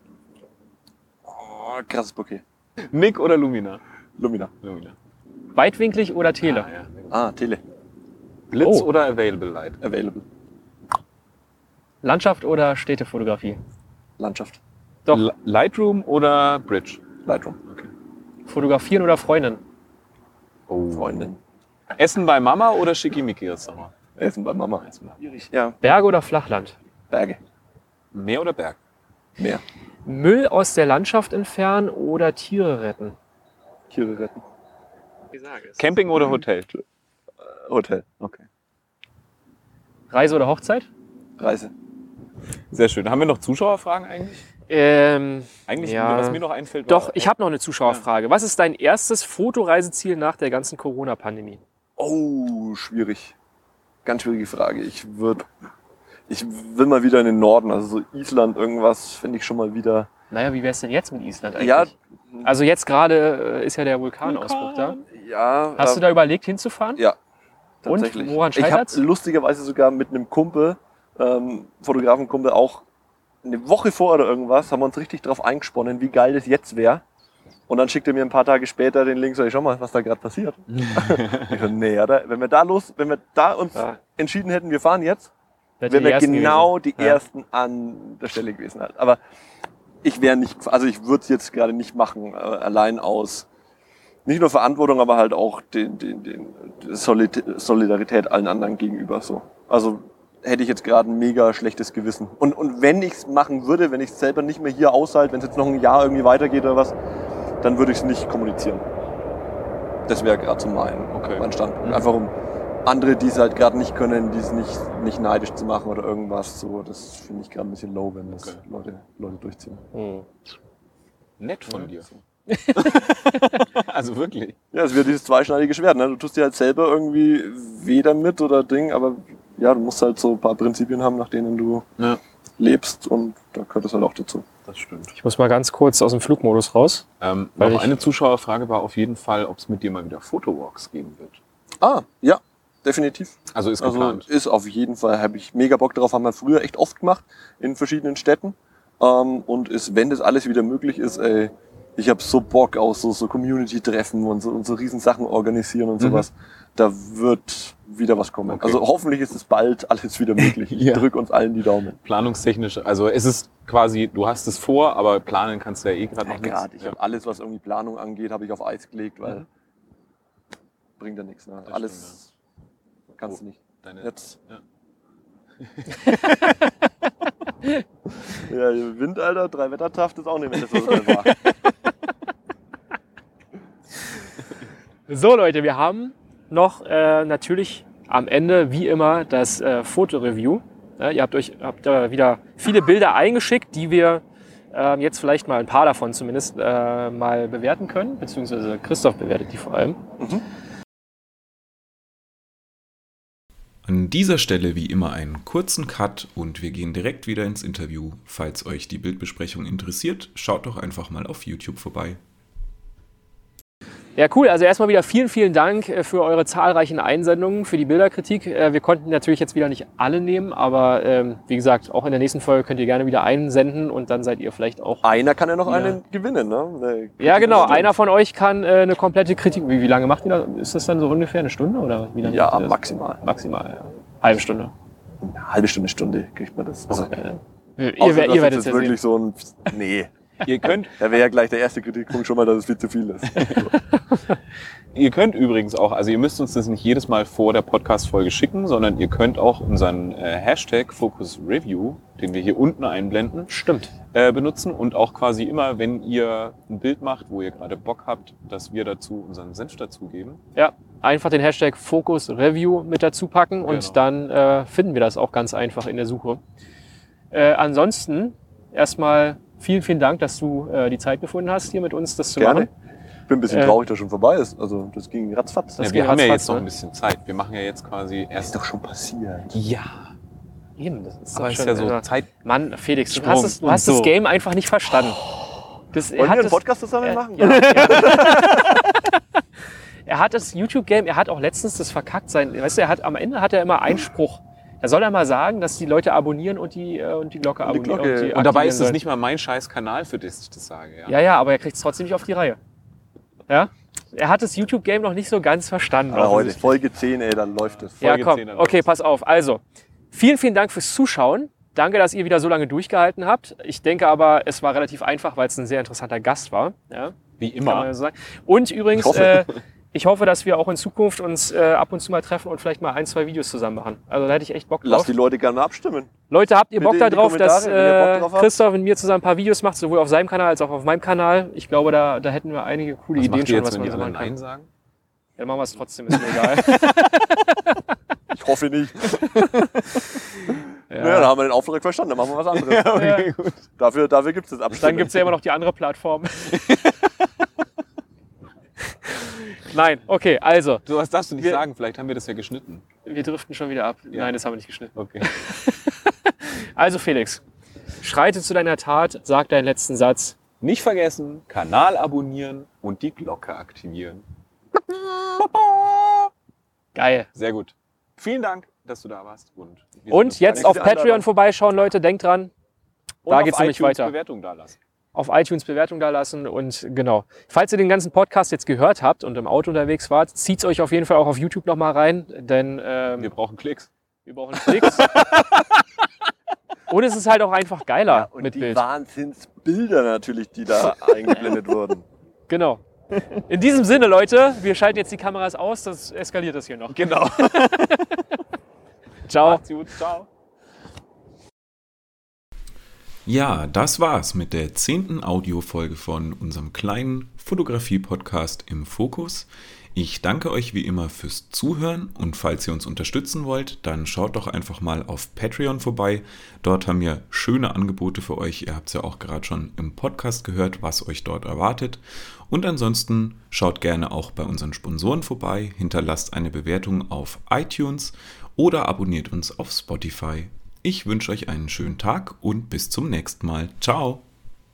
Oh, krasses Bouquet.
Nick oder Lumina?
Lumina.
Lumina.
Weitwinklig oder Tele?
Ah, ja.
Ah, Tele.
Blitz
Oh.
oder Available Light?
Available.
Landschaft oder Städtefotografie?
Landschaft.
Doch.
L- Lightroom oder Bridge?
Lightroom.
Fotografieren oder Freundin?
Oh.
Freundin.
Essen bei Mama oder Schickimicki das Sommer?
Essen bei Mama. Ja,
Berge oder Flachland?
Berge.
Meer oder Berg?
Meer.
Müll aus der Landschaft entfernen oder Tiere retten?
Tiere retten.
Camping oder Hotel?
Hotel. Okay.
Reise oder Hochzeit?
Reise.
Sehr schön. Haben wir noch Zuschauerfragen eigentlich?
Ähm,
Eigentlich,
Ja.
was mir noch einfällt,
doch,
war-
ich habe noch eine Zuschauerfrage. Was ist dein erstes Fotoreiseziel nach der ganzen Corona-Pandemie?
Oh, schwierig. Ganz schwierige Frage. Ich würde, ich will mal wieder in den Norden, also so Island, irgendwas finde ich schon mal wieder.
Naja, wie wär's denn jetzt mit Island eigentlich?
Ja,
Also jetzt gerade äh, ist ja der Vulkanausbruch da.
ja.
Hast
äh,
du da überlegt hinzufahren?
Ja.
Und?
Tatsächlich.
Woran
ich habe
scheitert's?
lustigerweise sogar mit einem Kumpel, ähm, Fotografenkumpel, auch eine Woche vor oder irgendwas, haben wir uns richtig drauf eingesponnen, wie geil das jetzt wäre. Und dann schickt er mir ein paar Tage später den Link, sag ich, schau mal, was da gerade passiert. ich so, nee, oder? Wenn wir da los, wenn wir da uns
Ja.
entschieden hätten, wir fahren jetzt,
Seid ihr
wären
die
wir
Ersten
genau
gewesen?
die
Ja.
Ersten an der Stelle gewesen halt. Aber ich wäre nicht, also ich würde es jetzt gerade nicht machen, äh, allein aus nicht nur Verantwortung, aber halt auch den, den, den Solid- Solidarität allen anderen gegenüber. So. Also hätte ich jetzt gerade ein mega schlechtes Gewissen. Und, und wenn ich es machen würde, wenn ich es selber nicht mehr hier aushalte, wenn es jetzt noch ein Jahr irgendwie weitergeht oder was, dann würde ich es nicht kommunizieren. Das wäre gerade so mein,
Okay.
mein Standpunkt. Einfach um andere, die es halt gerade nicht können, die es nicht, nicht neidisch zu machen oder irgendwas. So, das finde ich gerade ein bisschen low, wenn das
Okay.
Leute, Leute durchziehen.
Hm.
Nett von dir. Also wirklich.
Ja, es wird dieses zweischneidige Schwert. Ne? Du tust dir halt selber irgendwie weh damit oder Ding, aber ja, du musst halt so ein paar Prinzipien haben, nach denen du
Ja,
lebst und da gehört es halt auch dazu.
das stimmt.
Ich muss mal ganz kurz aus dem Flugmodus raus.
Ähm,
Weil
noch
ich-
eine Zuschauerfrage war auf jeden Fall, ob es mit dir mal wieder Fotowalks geben wird.
Ah, ja, definitiv.
Also ist
Also
geplant.
ist auf jeden Fall, habe ich mega Bock drauf, haben wir früher echt oft gemacht in verschiedenen Städten. Ähm, und ist, wenn das alles wieder möglich ist, ey, ich habe so Bock auf so, so Community-Treffen und so, und so riesen Sachen organisieren und
Mhm.
sowas. Da wird wieder was kommen.
Okay.
Also hoffentlich ist es bald alles wieder möglich. Ich
Ja.
drück uns allen die Daumen.
Planungstechnisch, also es ist quasi, du hast es vor, aber planen kannst du ja eh gerade noch
Gerade,
nichts.
ich habe alles, was irgendwie Planung angeht, habe ich auf Eis gelegt, weil
Mhm.
bringt ja nichts. Ne?
Das
Alles kannst du nicht.
Deine,
Jetzt.
Ja.
Ja, Wind, Alter, drei Wettertaft ist auch nicht mehr das, was es mal war.
So Leute, wir haben noch äh, natürlich am Ende wie immer das äh, Fotoreview. Ja, ihr habt euch habt, äh, wieder viele Bilder eingeschickt, die wir äh, jetzt vielleicht mal ein paar davon zumindest äh, mal bewerten können, beziehungsweise Christoph bewertet die vor allem.
An dieser Stelle wie immer einen kurzen Cut und wir gehen direkt wieder ins Interview. Falls euch die Bildbesprechung interessiert, schaut doch einfach mal auf YouTube vorbei.
Ja, cool. Also erstmal wieder vielen, vielen Dank für eure zahlreichen Einsendungen, für die Bilderkritik. Wir konnten natürlich jetzt wieder nicht alle nehmen, aber ähm, wie gesagt, auch in der nächsten Folge könnt ihr gerne wieder einsenden und dann seid ihr vielleicht auch...
Einer kann ja noch
Ja.
einen gewinnen, ne? Eine
Ja, genau.
Kritik-
Einer von euch kann äh, eine komplette Kritik... Wie, wie lange macht ihr das? Ist das dann so ungefähr eine Stunde? Oder wie lange
Ja,
macht ihr das?
maximal.
Maximal, ja. Halbe Stunde.
Eine halbe Stunde, Stunde kriegt man das. Also,
Okay. Ihr,
außer,
wer-
dass
ihr werdet
jetzt
es ja
wirklich
sehen.
so ein... Nee,
Ihr könnt,
da wäre ja gleich der erste Kritikpunkt schon mal, dass es viel zu viel ist.
ihr könnt übrigens auch, also ihr müsst uns das nicht jedes Mal vor der Podcast-Folge schicken, sondern ihr könnt auch unseren äh, Hashtag Focus Review, den wir hier unten einblenden,
Stimmt.
äh, benutzen und auch quasi immer, wenn ihr ein Bild macht, wo ihr gerade Bock habt, dass wir dazu unseren Senf dazugeben.
Ja, einfach den Hashtag Focus Review mit dazu packen und
Genau.
dann äh, finden wir das auch ganz einfach in der Suche. Äh, ansonsten erstmal vielen, vielen Dank, dass du äh, die Zeit gefunden hast, hier mit uns das zu
Gerne.
machen.
Ich bin ein bisschen
Äh,
traurig, dass schon vorbei ist. Also das ging ratzfatz.
Das
Ja,
geht
wir haben ja
ratzfatz,
jetzt noch
ne?
ein bisschen Zeit. Wir machen ja jetzt quasi
ist
erst...
doch schon passiert.
Ja,
Eben, das ist
aber
doch
ist
schon,
ja so
also,
Zeit...
Mann, Felix, du
Sprung
hast, es, du
und
hast
so.
das Game einfach nicht verstanden. Das, er
Wollen
hat
wir einen
das-
Podcast zusammen
er-
machen?
Ja, ja. Er hat das YouTube-Game, er hat auch letztens das verkackt sein. Weißt du, er hat am Ende hat er immer einen Spruch. Da soll er mal sagen, dass die Leute abonnieren und die, äh, und die Glocke
Und die
abonnieren.
Glocke.
die
Und dabei
aktivieren
ist es
sollen.
nicht mal mein scheiß Kanal, für das ich das sage. Ja.
Ja, ja, aber er kriegt es trotzdem nicht auf die Reihe. Ja? Er hat das YouTube-Game noch nicht so ganz verstanden.
Aber heute
offensichtlich.
Folge zehn, ey, dann läuft es.
Ja,
Folge
komm.
zehn dann
Okay,
läuft's.
pass auf. Also, vielen, vielen Dank fürs Zuschauen. Danke, dass ihr wieder so lange durchgehalten habt. Ich denke aber, es war relativ einfach, weil es ein sehr interessanter Gast war. Ja,
Wie
kann man
immer.
ja so sagen. Und übrigens,
Ich hoffe.
äh, ich hoffe, dass wir auch in Zukunft uns äh, ab und zu mal treffen und vielleicht mal ein, zwei Videos zusammen machen. Also da hätte ich echt Bock
Lass
drauf.
die Leute gerne abstimmen.
Leute, habt ihr
Bitte
Bock
in
da
die
drauf, dass
Kommentare, wenn ihr Bock
äh,
drauf habt.
Christoph und mir zusammen ein paar Videos macht, sowohl auf seinem Kanal als auch auf meinem Kanal? Ich glaube, da, da hätten wir einige coole
Was
Ideen
macht ihr
schon,
jetzt,
was
wenn
man
die
so
alle
machen kann.
Nein sagen?
Ja, dann machen wir es trotzdem, ist mir egal.
Ich hoffe nicht.
Ja.
Naja, da haben wir den Auftrag verstanden, dann machen wir was anderes.
okay,
gut. Dafür, dafür gibt es das Abstimmen.
Dann gibt es ja immer noch die andere Plattform. Nein, okay, also,
So was darfst du nicht
Wir-
sagen, vielleicht haben wir das ja geschnitten.
wir driften schon wieder ab.
Ja.
Nein, das haben wir nicht geschnitten.
Okay.
Also Felix, schreite zu deiner Tat, sag deinen letzten Satz.
Nicht vergessen, Kanal abonnieren und die Glocke aktivieren.
Geil.
Sehr gut. Vielen Dank, dass du da warst. Und, wir
Und
sehen uns
jetzt
gleich
auf
Danke für die
Patreon
Einladung.
vorbeischauen, Leute, denkt dran.
Und
da
auf
geht's nämlich
iTunes
weiter.
Bewertung da lassen.
Auf iTunes Bewertung da lassen und genau. Falls ihr den ganzen Podcast jetzt gehört habt und im Auto unterwegs wart, zieht's euch auf jeden Fall auch auf YouTube nochmal rein, denn ähm,
Wir brauchen Klicks.
wir brauchen Klicks. Und es ist halt auch einfach geiler
Und
mit
die
Bild.
Wahnsinnsbilder natürlich, die da eingeblendet wurden.
Genau. In diesem Sinne, Leute, wir schalten jetzt die Kameras aus, das eskaliert das hier noch.
Genau.
Ciao.
Macht's gut. Ciao.
Ja, das war's mit der zehnten Audiofolge von unserem kleinen Fotografie-Podcast im Fokus. Ich danke euch wie immer fürs Zuhören und falls ihr uns unterstützen wollt, dann schaut doch einfach mal auf Patreon vorbei. Dort haben wir schöne Angebote für euch. Ihr habt es ja auch gerade schon im Podcast gehört, was euch dort erwartet. Und ansonsten schaut gerne auch bei unseren Sponsoren vorbei, hinterlasst eine Bewertung auf iTunes oder abonniert uns auf Spotify. Ich wünsche euch einen schönen Tag und bis zum nächsten Mal. Ciao!